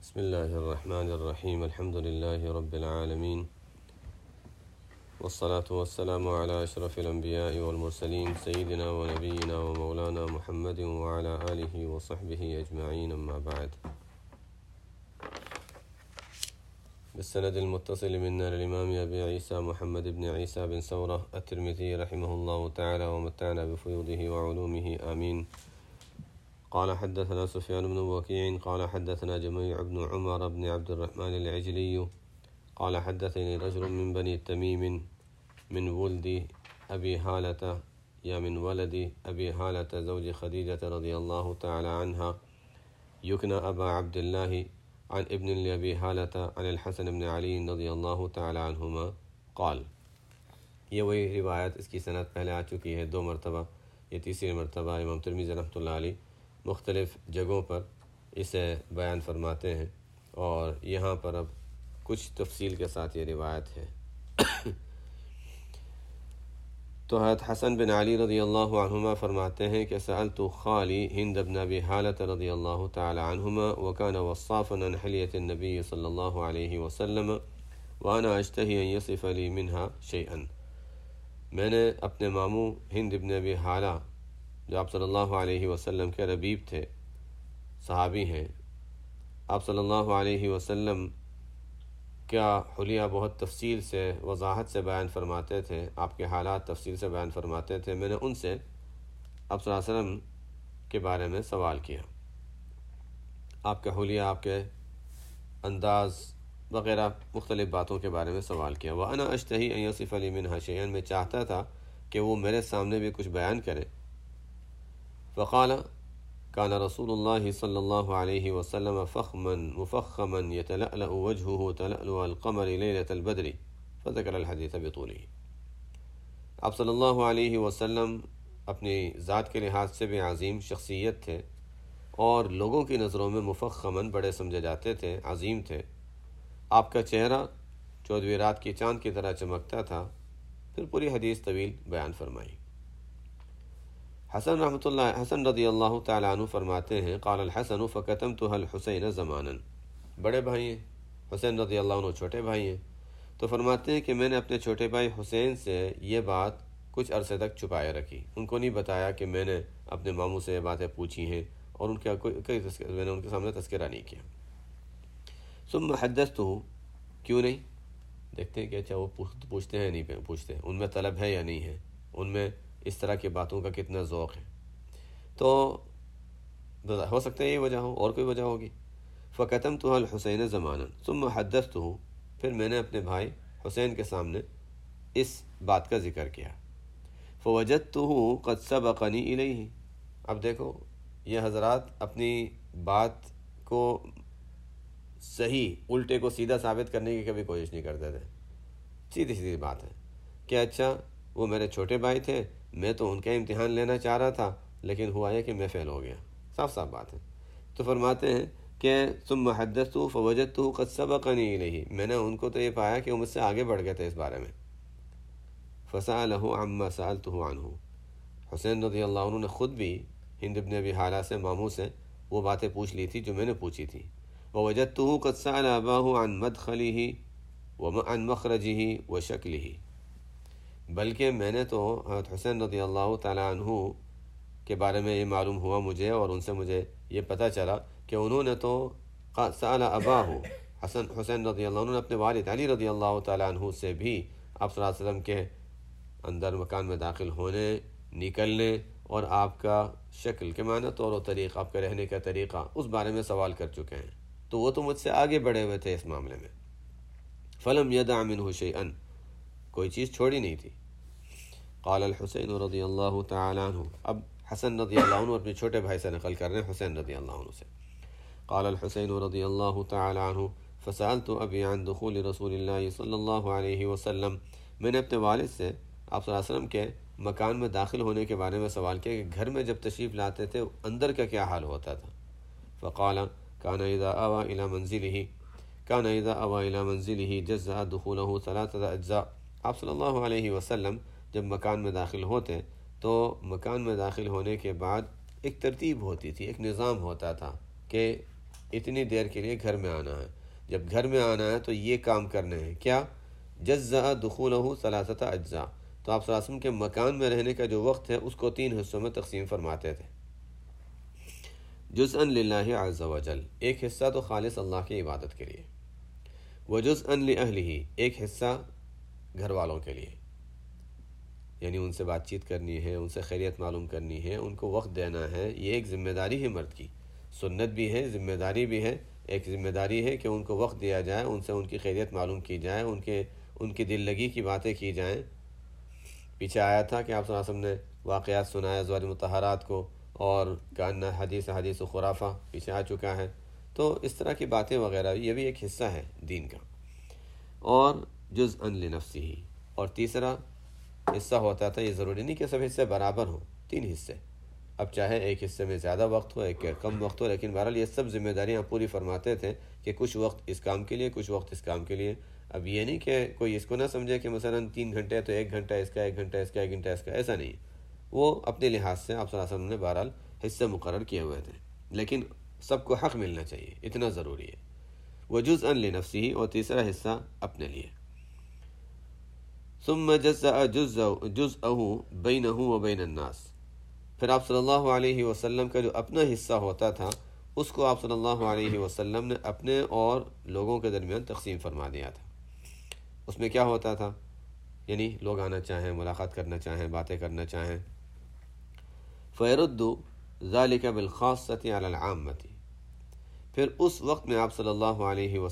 بسم الله الرحمن الرحيم. الحمد لله رب العالمين، والصلاة والسلام على أشرف الأنبياء والمرسلين سيدنا ونبينا ومولانا محمد وعلى آله وصحبه أجمعين، أما بعد. بالسند المتصل منا للإمام أبي عيسى محمد بن عيسى بن ثورة الترمذي رحمه الله تعالى ومتعنا بفيوضه وعلومه، آمين. قال حدثنا سفيان بن وكيع قال حدثنا جميع بن عمر بن عبد الرحمن العجلي قال حدثني رجل من بني تميم من ولد أبي هالة من ولد أبي هالة زوج خديجة رضي الله تعالى عنها يكنى أبا عبد الله عن ابن لأبي هالة عن الحسن بن علي رضي الله تعالى عنهما قال. یہ وہی روایت، اس کی سند پہلے آ چکی ہے 2 مرتبہ، یہ تیسری مرتبہ امام ترمذی رحمۃ اللہ علیہ مختلف جگہوں پر اسے بیان فرماتے ہیں، اور یہاں پر اب کچھ تفصیل کے ساتھ یہ روایت ہے. تو حضرت حسن بن علی رضی اللہ عنہما فرماتے ہیں کہ سألت خالی ہند بن ابی حالة رضی اللہ تعالی عنہما وكان وصافا عن حلیة النبی صلی اللہ علیہ وسلم وانا اشتہی ان یصف لی منها شیئا. میں نے اپنے ماموں ہند بن ابی حالہ، جو آپ صلی اللہ علیہ وسلم کے ربیب تھے، صحابی ہیں، آپ صلی اللہ علیہ وسلم کا حلیہ بہت تفصیل سے، وضاحت سے بیان فرماتے تھے، آپ کے حالات تفصیل سے بیان فرماتے تھے. میں نے ان سے آپ صلی اللہ علیہ وسلم کے بارے میں سوال کیا، آپ کا حلیہ، آپ کے انداز وغیرہ مختلف باتوں کے بارے میں سوال کیا. وَأَنَا أَشْتَهِي أَن يَصِفَ لِي مِنْهَا شَيْئًا، میں چاہتا تھا کہ وہ میرے سامنے بھی کچھ بیان کرے. فقال كان رسول الله صلى الله عليه وسلم فخما مفخما يتلألأ وجهه تلألؤ القمر ليلة البدر، فذكر الحديث بطوله. آپ صلی اللہ علیہ وسلم اپنی ذات کے لحاظ سے بھی عظیم شخصیت تھے، اور لوگوں کی نظروں میں مفخماً بڑے سمجھے جاتے تھے، عظیم تھے. آپ کا چہرہ 14ویں رات کی چاند کی طرح چمکتا تھا. پھر پوری حدیث طویل بیان فرمائی. حسن رضی اللہ تعالیٰ عنہ فرماتے ہیں قال الحسن فکتمتها الحسین زمانا. بڑے بھائی ہیں حسین رضی اللہ عنہ، چھوٹے بھائی ہیں، تو فرماتے ہیں کہ میں نے اپنے چھوٹے بھائی حسین سے یہ بات کچھ عرصے تک چھپائے رکھی. ان کو نہیں بتایا کہ میں نے اپنے ماموں سے یہ باتیں پوچھی ہیں، اور میں نے ان کے سامنے تذکرہ نہیں کیا. ثم حدثته، کیوں نہیں؟ دیکھتے ہیں کہ اچھا وہ پوچھتے ہیں نہیں پوچھتے، ان میں طلب ہے یا نہیں ہے، ان میں اس طرح کی باتوں کا کتنا ذوق ہے. تو ہو سکتا ہے یہ وجہ ہو، اور کوئی وجہ ہوگی. فکتمتها الحسین زمانا ثم حدثته، پھر میں نے اپنے بھائی حسین کے سامنے اس بات کا ذکر کیا. فوجدته قد سبقني الیہ. اب دیکھو، یہ حضرات اپنی بات کو صحیح الٹے کو سیدھا ثابت کرنے کی کبھی کوشش نہیں کرتے تھے. سیدھی سیدھی بات ہے کہ اچھا وہ میرے چھوٹے بھائی تھے، میں تو ان کا امتحان لینا چاہ رہا تھا، لیکن ہوا یہ کہ میں فیل ہو گیا. صاف صاف بات ہے. تو فرماتے ہیں کہ ثم حدثته فوجدته قد سبقني الیہ، میں نے ان کو تو یہ پایا کہ وہ مجھ سے آگے بڑھ گئے تھے اس بارے میں. فسأله عما سألته عنه، حسین رضی اللہ عنہ نے خود بھی ہند بن ابی حالہ سے، ماموں سے، وہ باتیں پوچھ لی تھی جو میں نے پوچھی تھی. ووجدته قد سأل أباه عن مدخله وعن مخرجه وشكله، بلکہ میں نے تو حضرت حسین رضی اللہ تعالیٰ عنہ کے بارے میں یہ معلوم ہوا مجھے، اور ان سے مجھے یہ پتہ چلا کہ انہوں نے تو سأل أباه، حسین رضی اللہ عنہ نے اپنے والد علی رضی اللہ تعالیٰ عنہ سے بھی آپ صلی اللہ علیہ وسلم کے اندر مکان میں داخل ہونے، نکلنے، اور آپ کا شکل کے معنی طور و طریقہ، آپ کے رہنے کا طریقہ، اس بارے میں سوال کر چکے ہیں. تو وہ تو مجھ سے آگے بڑھے ہوئے تھے اس معاملے میں. فلم يدع منه شيئا، کوئی چیز چھوڑی نہیں تھی. قال الحسین رضی اللہ تعالی عنہ، اب حسن رضی اللہ عنہ اپنے چھوٹے بھائی سے نقل کر رہے ہیں، حسین رضی اللہ عنہ سے. قال الحسین رضی اللہ تعالی عنہ فسألت ابی عن دخول رسول اللہ صلی اللہ علیہ وسلم، میں نے اپنے والد سے آپ صلی اللہ علیہ وسلم کے مکان میں داخل ہونے کے بارے میں سوال کیا کہ گھر میں جب تشریف لاتے تھے اندر کا کیا حال ہوتا تھا. فقال كان إذا آوى إلى منزله جزأ دخوله 3 أجزاء. آپ صلی اللہ علیہ وسلم جب مکان میں داخل ہوتے تو مکان میں داخل ہونے کے بعد ایک ترتیب ہوتی تھی، ایک نظام ہوتا تھا کہ اتنی دیر کے لیے گھر میں آنا ہے. جب گھر میں آنا ہے تو یہ کام کرنے ہیں. کیا؟ جزأ دخولہ ثلاثۃ اجزاء. تو آپ صلی اللہ علیہ وسلم کے مکان میں رہنے کا جو وقت ہے اس کو 3 حصوں میں تقسیم فرماتے تھے. جزءا للہ عز وجل، ایک حصہ تو خالص اللہ کی عبادت کے لیے، وجزءا لأہلہ، ایک حصہ گھر والوں کے لیے، یعنی ان سے بات چیت کرنی ہے، ان سے خیریت معلوم کرنی ہے، ان کو وقت دینا ہے. یہ ایک ذمہ داری ہے مرد کی، سنت بھی ہے، ذمہ داری بھی ہے. ایک ذمہ داری ہے کہ ان کو وقت دیا جائے، ان سے ان کی خیریت معلوم کی جائے، ان کی دل لگی کی باتیں کی جائیں. پیچھے آیا تھا کہ آپ صلی اللہ علیہ وسلم نے واقعات سنایا ازواج مطہرات کو، اور کہنا حدیث و خرافہ پیچھے آ چکا ہے. تو اس طرح کی باتیں وغیرہ یہ بھی ایک حصہ ہے دین کا. اور جزءا لنفسہ، اور تیسرا حصہ ہوتا تھا، یہ ضروری نہیں کہ سب حصے برابر ہوں، 3 حصے. اب چاہے ایک حصے میں زیادہ وقت ہو، ایک کم وقت ہو، لیکن بہرحال یہ سب ذمہ داریاں پوری فرماتے تھے کہ کچھ وقت اس کام کے لیے، کچھ وقت اس کام کے لیے. اب یہ نہیں کہ کوئی اس کو نہ سمجھے کہ مثلا 3 گھنٹے تو 1 گھنٹہ اس کا، 1 گھنٹہ اس کا، 1 گھنٹہ اس کا، ایسا نہیں. وہ اپنے لحاظ سے آپ صلی اللہ علیہ وسلم نے بہرحال حصے مقرر کیے ہوئے تھے، لیکن سب کو حق ملنا چاہیے، اتنا ضروری ہے. وجزءا لنفسہ، اور تیسرا حصہ اپنے لیے. ثم جزأ جزءہ بینہ وبین الناس، پھر آپ صلی اللہ علیہ وسلم کا جو اپنا حصہ ہوتا تھا اس کو آپ صلی اللہ علیہ وسلم نے اپنے اور لوگوں کے درمیان تقسیم فرما دیا تھا. اس میں کیا ہوتا تھا؟ یعنی لوگ آنا چاہیں، ملاقات کرنا چاہیں، باتیں کرنا چاہیں، فَيَرُدُّ ذَلِكَ بِالْخَاصَّةِ عَلَى الْعَامَّةِ، پھر اس وقت میں آپ صلی اللہ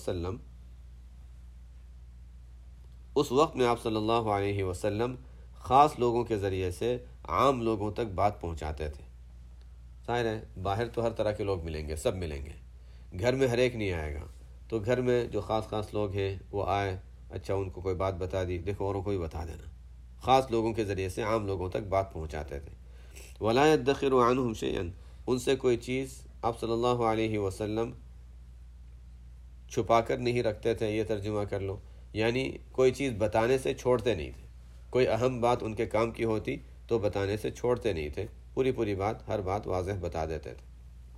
علیہ وسلم خاص لوگوں کے ذریعے سے عام لوگوں تک بات پہنچاتے تھے. ظاہر ہے باہر تو ہر طرح کے لوگ ملیں گے، سب ملیں گے، گھر میں ہر ایک نہیں آئے گا. تو گھر میں جو خاص لوگ ہیں وہ آئے، اچھا ان کو کوئی بات بتا دی، دیکھو اوروں کو بھی بتا دینا. خاص لوگوں کے ذریعے سے عام لوگوں تک بات پہنچاتے تھے. وَلَا يَدَّخِرُ عَنْهُمْ شَيْئًا، ان سے کوئی چیز آپ صلی اللہ علیہ وسلم چھپا کر نہیں رکھتے تھے. یہ ترجمہ کر لو، یعنی کوئی چیز بتانے سے چھوڑتے نہیں تھے. کوئی اہم بات ان کے کام کی ہوتی تو بتانے سے چھوڑتے نہیں تھے، پوری بات، ہر بات واضح بتا دیتے تھے.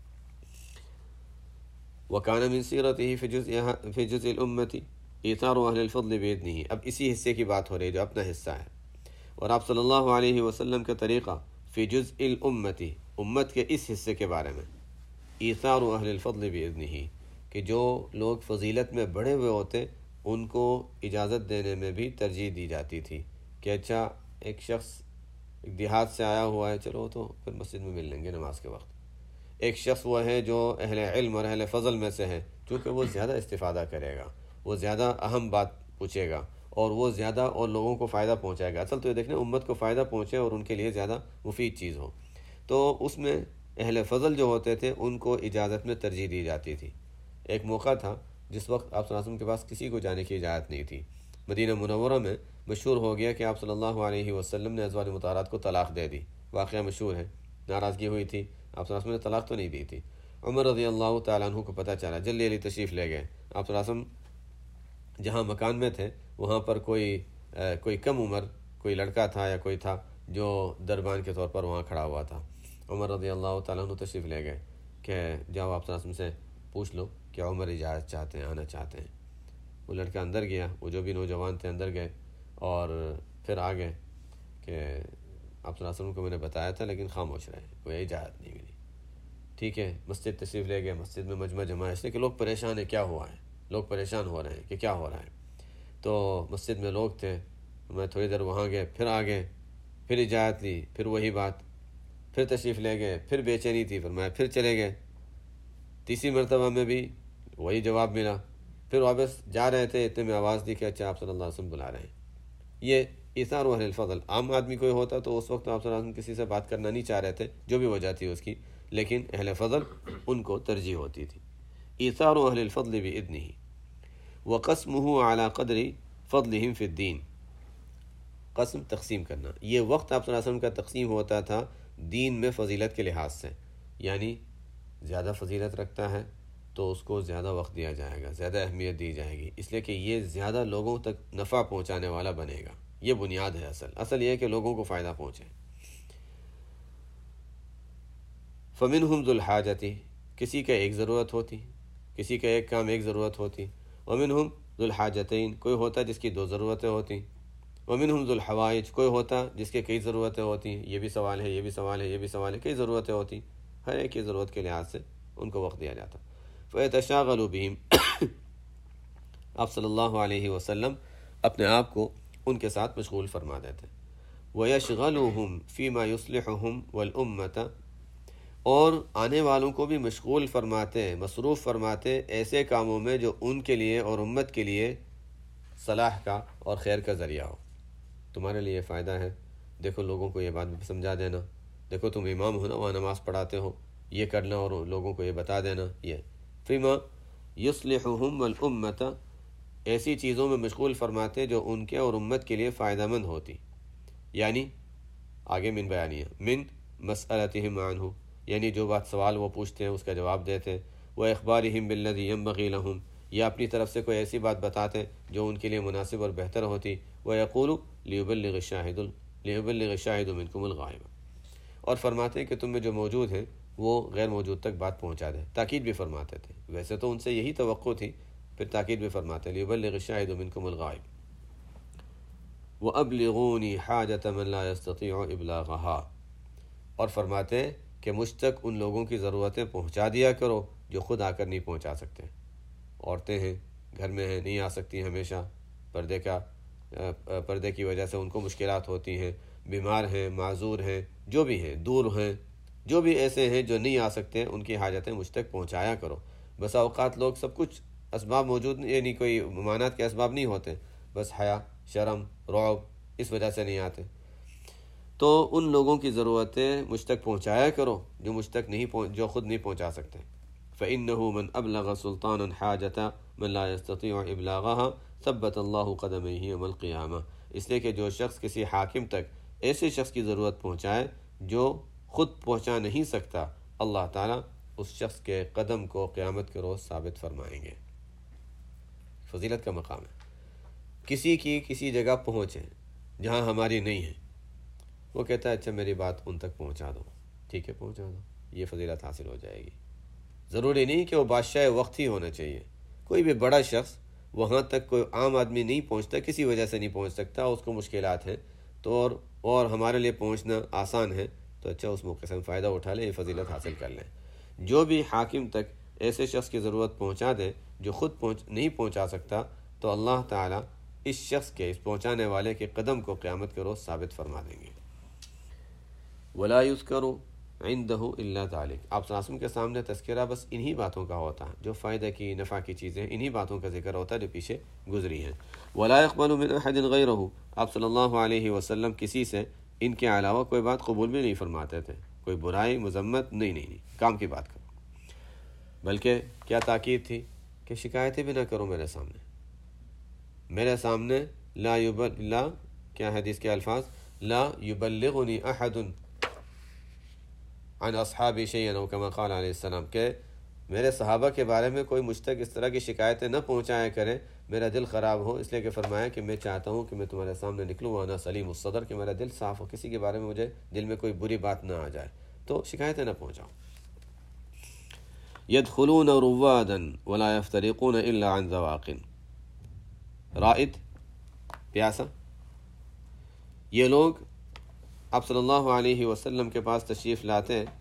وَكَانَ مِنْ سِيرَتِهِ فِي جُزْءِ الْأُمَّةِ إِيثَارُ أَهْلِ الْفَضْلِ بِإِذْنِهِ. اب اسی حصے کی بات ہو رہی ہے جو اپنا حصہ ہے. اور آپ صلی اللہ علیہ وسلم کا طریقہ فی جزء الامتی، امت کے اس حصے کے بارے میں، ایثار اہل الفضل باذنہ، کہ جو لوگ فضیلت میں بڑھے ہوئے ہوتے ان کو اجازت دینے میں بھی ترجیح دی جاتی تھی کہ اچھا ایک شخص ایک دیہات سے آیا ہوا ہے، چلو تو پھر مسجد میں مل لیں گے نماز کے وقت. ایک شخص وہ ہے جو اہل علم اور اہل فضل میں سے ہے، چونکہ وہ زیادہ استفادہ کرے گا، وہ زیادہ اہم بات پوچھے گا، اور وہ زیادہ اور لوگوں کو فائدہ پہنچائے گا. اصل تو یہ دیکھنا امت کو فائدہ پہنچے اور ان کے لیے زیادہ مفید چیز ہو. تو اس میں اہل فضل جو ہوتے تھے ان کو اجازت میں ترجیح دی جاتی تھی. ایک موقع تھا جس وقت آپ صلی اللہ علیہ وسلم کے پاس کسی کو جانے کی اجازت نہیں تھی. مدینہ منورہ میں مشہور ہو گیا کہ آپ صلی اللہ علیہ وسلم نے ازواج مطہرات کو طلاق دے دی. واقعہ مشہور ہے، ناراضگی ہوئی تھی، آپ صلی اللہ علیہ وسلم نے طلاق تو نہیں دی تھی. عمر رضی اللہ تعالیٰ عنہ کو پتہ چلا، جلدی علی تشریف لے گئے. آپ صلی اللہ علیہ وسلم جہاں مکان میں تھے وہاں پر کوئی کم عمر کوئی لڑکا تھا یا کوئی تھا جو دربان کے طور پر وہاں کھڑا ہوا تھا. عمر رضی اللہ تعالیٰ عنہ تشریف لے گئے کہ جاؤ آپ صلی اللہ علیہ وسلم سے پوچھ لو کہ عمر اجازت چاہتے ہیں، آنا چاہتے ہیں. وہ لڑکا اندر گیا، وہ جو بھی نوجوان تھے اندر گئے اور پھر آ گئے کہ آپ صلی اللہ علیہ وسلم کو میں نے بتایا تھا لیکن خاموش رہے، کوئی اجازت نہیں ملی. ٹھیک ہے، مسجد تشریف لے گئے. مسجد میں مجمع جمع ہے، اس لیے کہ لوگ پریشان ہیں، کیا ہوا ہے، لوگ پریشان ہو رہے ہیں کہ کیا ہو رہا ہے. تو مسجد میں لوگ تھے، میں تھوڑی دیر وہاں گئے، پھر آ گئے، پھر اجازت لی، پھر وہی بات، پھر تشریف لے گئے، پھر بے چینی تھی، فرمایا پھر چلے گئے. تیسری مرتبہ میں بھی وہی جواب ملا. پھر واپس جا رہے تھے، اتنے میں آواز دی کہ اچھا آپ صلی اللہ علیہ وسلم بلا رہے ہیں. یہ ایثار اہل الفضل. عام آدمی کوئی ہوتا تو اس وقت آپ صلی اللہ علیہ وسلم کسی سے بات کرنا نہیں چاہ رہے تھے، جو بھی وجہ تھی اس کی، لیکن اہل فضل ان کو ترجیح ہوتی تھی. ایثار اہل الفضل باذنہ وقسمہ علی قدر فضلہم فی الدین. قسم تقسیم کرنا، یہ وقت آپ صلی اللہ علیہ وسلم کا تقسیم ہوتا تھا دین میں فضیلت کے لحاظ سے. یعنی زیادہ فضیلت رکھتا ہے تو اس کو زیادہ وقت دیا جائے گا، زیادہ اہمیت دی جائے گی، اس لیے کہ یہ زیادہ لوگوں تک نفع پہنچانے والا بنے گا. یہ بنیاد ہے. اصل یہ ہے کہ لوگوں کو فائدہ پہنچے. فمنہم ذو الحاجۃ، کسی کا ایک ضرورت ہوتی، کسی کا ایک کام ایک ضرورت ہوتی، ومنہم ذو الحاجتین کوئی ہوتا جس کی دو ضرورتیں ہوتی، ومنہم ذو الحوائج کوئی ہوتا جس کے کئی ضرورتیں ہوتی، یہ بھی سوال ہے، یہ بھی سوال ہے، یہ بھی سوال ہے، کئی ضرورتیں ہوتی، ہر ایک کی ضرورت کے لحاظ سے ان کو وقت دیا جاتا۔ فَيَتَشَاغَلُ بِهِمْ آپ صلی اللہ علیہ وسلم اپنے آپ کو ان کے ساتھ مشغول فرما دیتے۔ وَيَشْغَلُهُمْ فِي مَا يُصْلِحُهُمْ وَالْأُمَّةَ اور آنے والوں کو بھی مشغول فرماتے، مصروف فرماتے ایسے کاموں میں جو ان کے لیے اور امت کے لیے صلاح کا اور خیر کا ذریعہ ہو۔ تمہارے لیے فائدہ ہے، دیکھو لوگوں کو یہ بات سمجھا دینا، دیکھو تم امام ہو نا، وہاں نماز پڑھاتے ہو، یہ کرنا اور لوگوں کو یہ بتا دینا، یہ فیما یصلحہم والامۃ ایسی چیزوں میں مشغول فرماتے جو ان کے اور امت کے لیے فائدہ مند ہوتی، یعنی آگے من بیانیہ من مسئلتہم عنہ، یعنی جو بات سوال وہ پوچھتے ہیں اس کا جواب دیتے، وإخبارہم بالذی ینبغی لہم یا اپنی طرف سے کوئی ایسی بات بتاتے جو ان کے لیے مناسب اور بہتر ہوتی، وَيَقُولُ لِيُبَلِّغِ الشَّاهِدُ مِنْكُمُ الْغَائِبَ اور فرماتے ہیں کہ تم میں جو موجود ہیں وہ غیر موجود تک بات پہنچا دے، تاکید بھی فرماتے تھے، ویسے تو ان سے یہی توقع تھی، پھر تاکید بھی فرماتے لِيُبَلِّغِ الشَّاهِدُ مِنْكُمُ الْغَائِبَ وَأَبْلِغُونِي حَاجَةَ مَنْ لَا يَسْتَطِيعُ إِبْلَاغَهَا اور فرماتے ہیں کہ مجھ تک ان لوگوں کی ضرورتیں پہنچا دیا کرو جو خود آ کر نہیں پہنچا سکتے، عورتیں ہیں، گھر میں ہیں، نہیں آ سکتی ہمیشہ، پردے کی وجہ سے ان کو مشکلات ہوتی ہیں، بیمار ہیں، معذور ہیں، جو بھی ہیں، دور ہیں، جو بھی ایسے ہیں جو نہیں آ سکتے ان کی حاجتیں مجھ تک پہنچایا کرو۔ بس اوقات لوگ سب کچھ اسباب موجود، یعنی کوئی ممانعت کے اسباب نہیں ہوتے، بس حیا، شرم، رعب اس وجہ سے نہیں آتے، تو ان لوگوں کی ضرورتیں مجھ تک پہنچایا کرو جو مجھ تک نہیں جو خود نہیں پہنچا سکتے۔ فَإِنَّهُ مَنْ أَبْلَغَ سُلْطَانًا حَاجَةً مَنْ لَا يَسْتَطِيعُ إِبْلَاغَهَا ثَبَّتَ اللَّهُ قَدَمَيْهِ يَوْمَ الْقِيَامَةِ اس لیے کہ جو شخص کسی حاکم تک ایسے شخص کی ضرورت پہنچائے جو خود پہنچا نہیں سکتا، اللہ تعالیٰ اس شخص کے قدم کو قیامت کے روز ثابت فرمائیں گے۔ فضیلت کا مقام ہے، کسی کی کسی جگہ پہنچے جہاں ہماری نہیں ہے، وہ کہتا ہے اچھا میری بات ان تک پہنچا دو، ٹھیک ہے پہنچا دو، یہ فضیلت حاصل ہو جائے گی۔ ضروری نہیں کہ وہ بادشاہ وقت ہی ہونا چاہیے، کوئی بھی بڑا شخص وہاں تک کوئی عام آدمی نہیں پہنچتا، کسی وجہ سے نہیں پہنچ سکتا، اس کو مشکلات ہیں تو اور ہمارے لیے پہنچنا آسان ہے، تو اچھا اس موقع سے ہم فائدہ اٹھا لیں، یہ فضیلت حاصل کر لیں۔ جو بھی حاکم تک ایسے شخص کی ضرورت پہنچا دے جو خود نہیں پہنچا سکتا، تو اللہ تعالیٰ اس شخص کے، اس پہنچانے والے کے قدم کو قیامت کے روز ثابت فرما دیں گے۔ وَلَا يُذْكَرُ عِنْدَهُ إِلَّا ذَلِكَ آپ صلی اللہ علیہ وسلم کے سامنے تذکرہ بس انہی باتوں کا ہوتا ہے جو فائدہ کی، نفع کی چیزیں، انہی باتوں کا ذکر ہوتا ہے جو پیچھے گزری ہیں۔ وَلَا يَقْبَلُ مِنْ أَحَدٍ غَيْرَهُ آپ صلی اللہ علیہ وسلم کسی سے ان کے علاوہ کوئی بات قبول بھی نہیں فرماتے تھے، کوئی برائی، مذمت، نہیں، کام کی بات کرو، بلکہ کیا تاکید تھی کہ شکایتیں بھی نہ کرو میرے سامنے لا کیا حدیث کے الفاظ، لا یبلغنی احد عن اصحابی شیئا او کما قال علیہ السلام کہ میرے صحابہ کے بارے میں کوئی مجھ تک اس طرح کی شکایتیں نہ پہنچایا کرے، میرا دل خراب ہو، اس لیے کہ فرمایا کہ میں چاہتا ہوں کہ میں تمہارے سامنے نکلوں وانا سلیم الصدر، کہ میرا دل صاف ہو، کسی کے بارے میں مجھے دل میں کوئی بری بات نہ آ جائے، تو شکایتیں نہ پہنچاؤ۔ يدخلون روادا ولا يفترقون الا عن ذواق رائد پیاسا یہ لوگ آپ صلی اللہ علیہ وسلم کے پاس تشریف لاتے ہیں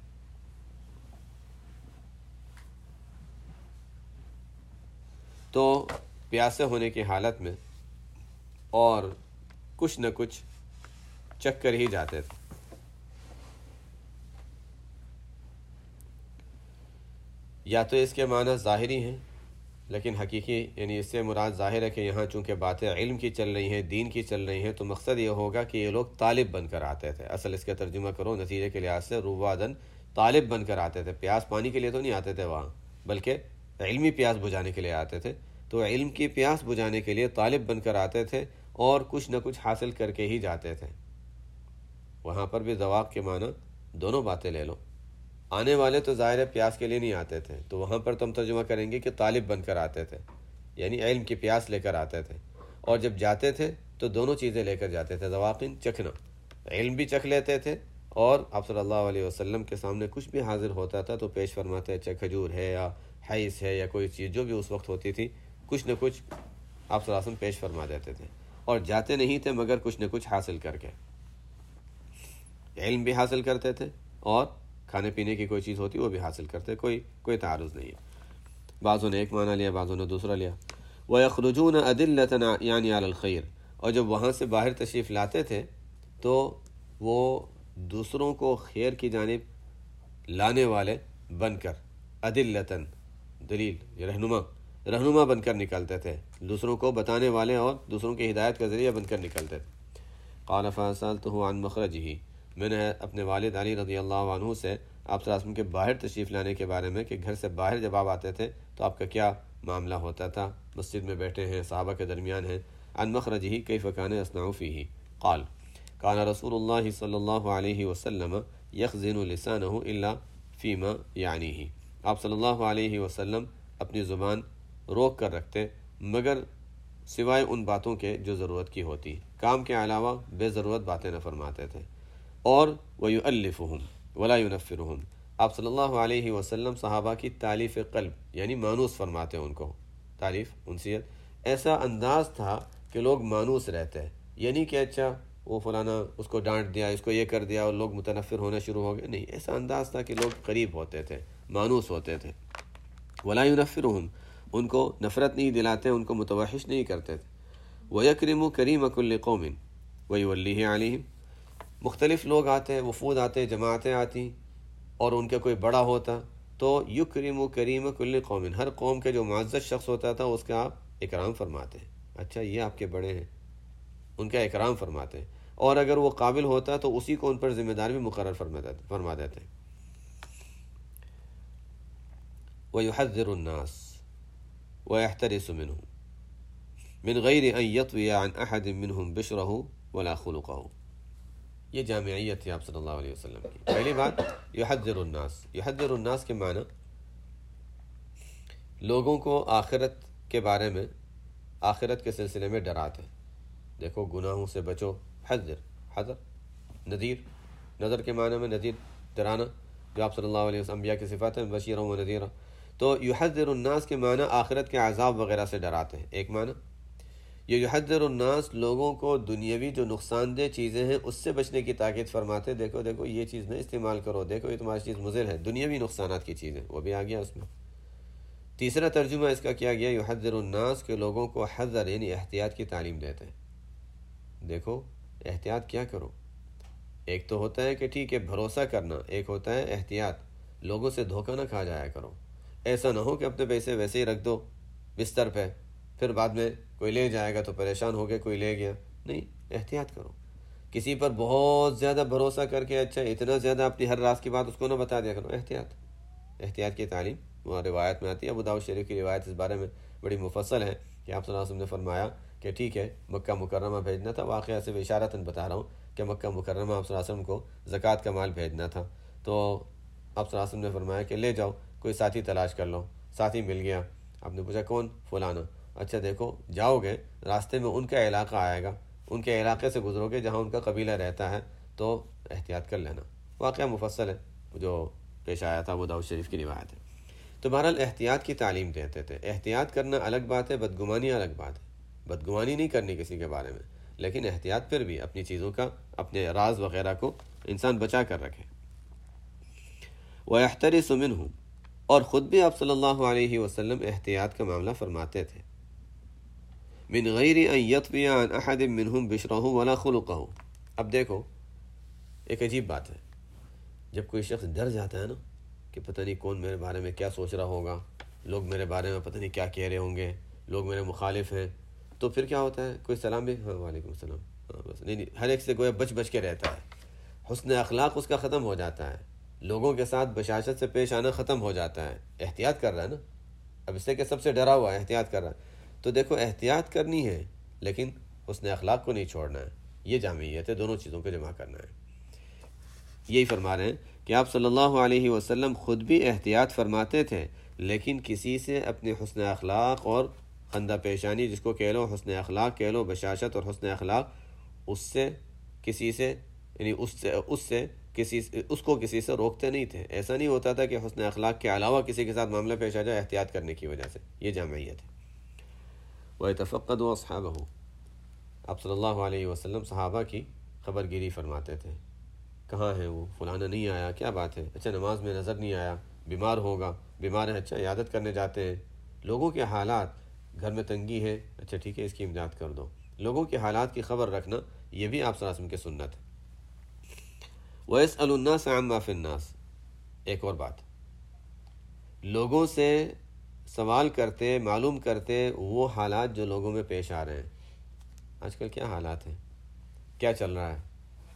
تو پیاسے ہونے کی حالت میں اور کچھ نہ کچھ چکھ کر ہی جاتے تھے۔ یا تو اس کے معنی ظاہری ہیں لیکن حقیقی، یعنی اس سے مراد ظاہر ہے کہ یہاں چونکہ باتیں علم کی چل رہی ہیں، دین کی چل رہی ہیں، تو مقصد یہ ہوگا کہ یہ لوگ طالب بن کر آتے تھے۔ اصل اس کا ترجمہ کرو نتیجے کے لحاظ سے، روادن طالب بن کر آتے تھے، پیاس پانی کے لیے تو نہیں آتے تھے وہاں، بلکہ علمی پیاس بجھانے کے لیے آتے تھے، تو علم کی پیاس بجھانے کے لیے طالب بن کر آتے تھے اور کچھ نہ کچھ حاصل کر کے ہی جاتے تھے۔ وہاں پر بھی ذواق کے معنی دونوں باتیں لے لو، آنے والے تو ظاہر پیاس کے لیے نہیں آتے تھے، تو وہاں پر تم ترجمہ کریں گے کہ طالب بن کر آتے تھے، یعنی علم کی پیاس لے کر آتے تھے، اور جب جاتے تھے تو دونوں چیزیں لے کر جاتے تھے، ذواقین چکھنا، علم بھی چکھ لیتے تھے، اور آپ صلی اللہ علیہ وسلم کے سامنے کچھ بھی حاضر ہوتا تھا تو پیش فرماتے اچھا کھجور ہے یا حیث ہے یا کوئی چیز جو بھی اس وقت ہوتی تھی، کچھ نہ کچھ آپ صلی اللہ علیہ وسلم پیش فرما دیتے تھے، اور جاتے نہیں تھے مگر کچھ نہ کچھ حاصل کر کے، علم بھی حاصل کرتے تھے اور کھانے پینے کی کوئی چیز ہوتی وہ بھی حاصل کرتے، کوئی تعارض نہیں ہے۔ بعضوں نے ایک معنی لیا، بعضوں نے دوسرا لیا۔ وَيَخْرُجُونَ أَدِلَّةً یعنی علی الخیر، اور جب وہاں سے باہر تشریف لاتے تھے تو وہ دوسروں کو خیر کی جانب لانے والے بن کر، ادلتن دلیل رہنما بن کر نکلتے تھے، دوسروں کو بتانے والے اور دوسروں کی ہدایت کا ذریعہ بن کر نکلتے تھے۔ قال فسألته عن مخرجه، میں نے اپنے والد علی رضی اللہ عنہ سے آپ صلی اللہ علیہ وسلم کے باہر تشریف لانے کے بارے میں کہ گھر سے باہر جب آپ آتے تھے تو آپ کا کیا معاملہ ہوتا تھا، مسجد میں بیٹھے ہیں، صحابہ کے درمیان ہیں، عن مخرجه کیف کان یصنع فیہ، قال کان رسول اللہ صلی اللہ علیہ وسلم یخزن لسانہ الا فیما یعنیہ، آپ صلی اللہ علیہ وسلم اپنی زبان روک کر رکھتے مگر سوائے ان باتوں کے جو ضرورت کی ہوتی، کام کے علاوہ بے ضرورت باتیں نہ فرماتے تھے۔ اور وَيُؤَلِّفُهُمْ وَلَا يُنَفِّرُهُمْ، آپ صلی اللہ علیہ وسلم صحابہ کی تعلیف قلب یعنی مانوس فرماتے ان کو، تعلیف انسیت، ایسا انداز تھا کہ لوگ مانوس رہتے، یعنی کہ اچھا وہ فلانا اس کو ڈانٹ دیا، اس کو یہ کر دیا اور لوگ متنفر ہونا شروع ہو گئے، نہیں، ایسا انداز تھا کہ لوگ قریب ہوتے تھے، مانوس ہوتے تھے۔ وَلَا يُنَفِّرُهُمْ، ان کو نفرت نہیں دلاتے، ان کو متوحش نہیں کرتے تھے۔ وَيَكْرِمُ كَرِيمَ كُلِّ قَوْمٍ وَيُوَلِّهِ عَلَيْهِمْ، مختلف لوگ آتے، وفود آتے، جماعتیں آتی اور ان کا کوئی بڑا ہوتا تو یکرم کریم کل قوم، ہر قوم کے جو معزز شخص ہوتا تھا اس کا آپ اکرام فرماتے، اچھا یہ آپ کے بڑے ہیں، ان کا اکرام فرماتے، اور اگر وہ قابل ہوتا تو اسی کو ان پر ذمہ دار بھی مقرر فرما دیتے۔ وَيُحَذِّرُ النَّاسَ وَيَحْتَرِسُ مِنْهُ مِنْ غَيْرِ أَنْ يَطْوِيَ عَنْ أَحَدٍ مِّنْهُمْ بِشْرَهُ وَلَا خُلُقَهُ، یہ جامعیت تھی آپ صلی اللہ علیہ وسلم کی۔ پہلی بات یحذر الناس، یحذر الناس کے معنی لوگوں کو آخرت کے بارے میں، آخرت کے سلسلے میں ڈراتے، دیکھو گناہوں سے بچو، حذر نذیر، نظر کے معنی میں نذیر ڈرانا، جو آپ صلی اللہ علیہ وسلم انبیاء کی صفات ہیں، بشیرا و نذیرا، تو یحذر الناس کے معنی آخرت کے عذاب وغیرہ سے ڈراتے ہیں، ایک معنی۔ یہ یحذر الناس لوگوں کو دنیاوی جو نقصان دہ چیزیں ہیں اس سے بچنے کی تاکید فرماتے، دیکھو یہ چیز نہ استعمال کرو، دیکھو یہ تمہاری چیز مضر ہے، دنیاوی نقصانات کی چیزیں، وہ بھی آ گیا اس میں۔ تیسرا ترجمہ اس کا کیا گیا یحذر الناس، کے لوگوں کو حذر یعنی احتیاط کی تعلیم دیتے ہیں، دیکھو احتیاط کیا کرو، ایک تو ہوتا ہے کہ ٹھیک ہے بھروسہ کرنا، ایک ہوتا ہے احتیاط، لوگوں سے دھوکہ نہ کھا جایا کرو، ایسا نہ ہو کہ اپنے پیسے ویسے ہی رکھ دو بستر پہ، پھر بعد میں کوئی لے جائے گا تو پریشان ہو گئے، کوئی لے گیا، نہیں، احتیاط کرو۔ کسی پر بہت زیادہ بھروسہ کر کے اچھا اتنا زیادہ اپنی ہر راز کی بات اس کو نہ بتا دیا کرو، احتیاط کی تعلیم وہ روایت میں آتی ہے، ابو داؤد شریف کی روایت اس بارے میں بڑی مفصل ہے کہ آپ صلی اللہ علیہ وسلم نے فرمایا کہ ٹھیک ہے مکہ مکرمہ بھیجنا تھا، واقعہ صرف اشارتاً بتا رہا ہوں کہ مکہ مکرمہ آپ صلی اللہ علیہ وسلم کو زکوٰۃ کا مال بھیجنا تھا، تو آپ صلی اللہ علیہ وسلم نے فرمایا کہ لے جاؤ، کوئی ساتھی تلاش کر لو، ساتھی مل گیا، آپ نے پوچھا کون؟ فلانا، اچھا دیکھو جاؤ گے راستے میں ان کا علاقہ آئے گا، ان کے علاقے سے گزرو گے جہاں ان کا قبیلہ رہتا ہے تو احتیاط کر لینا، واقعہ مفصل ہے جو پیش آیا تھا، ابو داؤد شریف کی روایت ہے۔ تو بہرحال احتیاط کی تعلیم دیتے تھے، احتیاط کرنا الگ بات ہے، بدگمانی الگ بات ہے، بدگمانی نہیں کرنی کسی کے بارے میں، لیکن احتیاط پھر بھی اپنی چیزوں کا، اپنے راز وغیرہ کو انسان بچا کر رکھے۔ وَيَحْتَرِسُ مِنْهُ، اور خود بھی آپ صلی اللہ علیہ وسلم احتیاط کا معاملہ فرماتے تھے، من غیر ان یطوی عن احد منہم بشرہ ولا خلقہ۔ اب دیکھو ایک عجیب بات ہے، جب کوئی شخص ڈر جاتا ہے نا کہ پتہ نہیں کون میرے بارے میں کیا سوچ رہا ہوگا، لوگ میرے بارے میں پتہ نہیں کیا کہہ رہے ہوں گے، لوگ میرے مخالف ہیں، تو پھر کیا ہوتا ہے، کوئی سلام بھی، ہاں وعلیکم السلام، ہاں بس، نہیں ہر ایک سے گویا بچ کے رہتا ہے، حسن اخلاق اس کا ختم ہو جاتا ہے، لوگوں کے ساتھ بشاشت سے پیش آنا ختم ہو جاتا ہے، احتیاط کر رہا ہے نا، اب اس سے کہ سب سے ڈرا ہوا ہے، احتیاط کر رہا ہے، تو دیکھو احتیاط کرنی ہے لیکن حسن اخلاق کو نہیں چھوڑنا ہے، یہ جامعیت ہے، دونوں چیزوں کو جمع کرنا ہے۔ یہی فرما رہے ہیں کہ آپ صلی اللہ علیہ وسلم خود بھی احتیاط فرماتے تھے، لیکن کسی سے اپنے حسن اخلاق اور خندہ پیشانی، جس کو کہہ لو حسن اخلاق کہہ لو، بشاشت اور حسن اخلاق، اس سے کسی سے یعنی اس سے اس کو کسی سے روکتے نہیں تھے. ایسا نہیں ہوتا تھا کہ حسن اخلاق کے علاوہ کسی کے ساتھ معاملہ پیش آ جائے احتیاط کرنے کی وجہ سے. یہ جامعیت ہے. وَيَتَفَقَّدُ أَصْحَابَهُ. آپ صلی اللہ علیہ وسلم صحابہ کی خبر گیری فرماتے تھے. کہاں ہے وہ؟ فلانا نہیں آیا، کیا بات ہے؟ اچھا نماز میں نظر نہیں آیا، بیمار ہوگا، بیمار ہے، اچھا عیادت کرنے جاتے ہیں. لوگوں کے حالات، گھر میں تنگی ہے، اچھا ٹھیک ہے اس کی امداد کر دو. لوگوں کے حالات کی خبر رکھنا یہ بھی آپ صلی اللہ علیہ وسلم کی سنت ہے. وَيَسْأَلُ النَّاسَ عَمَّا فِي النَّاسِ. ایک اور بات، لوگوں سے سوال کرتے، معلوم کرتے وہ حالات جو لوگوں میں پیش آ رہے ہیں. آج کل کیا حالات ہیں، کیا چل رہا ہے،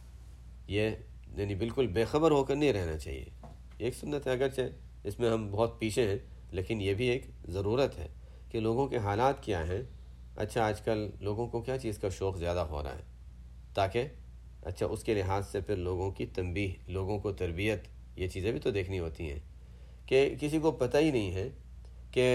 یہ یعنی بالکل بے خبر ہو کر نہیں رہنا چاہیے. ایک سنت ہے، اگرچہ اس میں ہم بہت پیچھے ہیں لیکن یہ بھی ایک ضرورت ہے کہ لوگوں کے حالات کیا ہیں. اچھا آج کل لوگوں کو کیا چیز کا شوق زیادہ ہو رہا ہے، تاکہ اچھا اس کے لحاظ سے پھر لوگوں کی تنبیہ، لوگوں کو تربیت، یہ چیزیں بھی تو دیکھنی ہوتی ہیں. کہ کسی کو پتہ ہی نہیں ہے کہ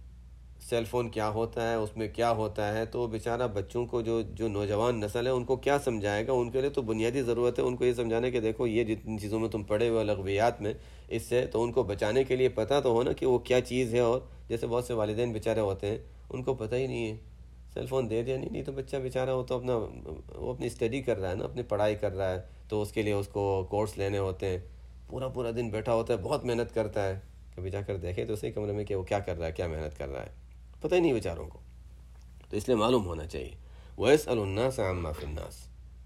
سیل فون کیا ہوتا ہے، اس میں کیا ہوتا ہے، تو بیچارہ بچوں کو جو نوجوان نسل ہے ان کو کیا سمجھائے گا. ان کے لیے تو بنیادی ضرورت ہے ان کو یہ سمجھانے کہ دیکھو یہ جتنی چیزوں میں تم پڑھے ہوئے لغویات میں، اس سے تو ان کو بچانے کے لیے پتہ تو ہو نا کہ وہ کیا چیز ہے. اور جیسے بہت سے والدین بیچارے ہوتے ہیں ان کو پتہ ہی نہیں ہے، سیل فون دے دیا، نہیں تو بچہ بیچارہ وہ تو وہ اپنی اسٹڈی کر رہا ہے نا، اپنی پڑھائی کر رہا ہے، تو اس کے لیے اس کو کورس لینے ہوتے ہیں. پورا دن بیٹھا ہوتا ہے، بہت محنت کرتا ہے. کبھی جا کر دیکھے تو اسی کمرے میں کہ وہ کیا کر رہا ہے، کیا محنت کر رہا ہے، پتہ ہی نہیں بیچاروں کو. تو اس لیے معلوم ہونا چاہیے. وَيَسْأَلُ النَّاسَ عَمَّا فِي النَّاسِ.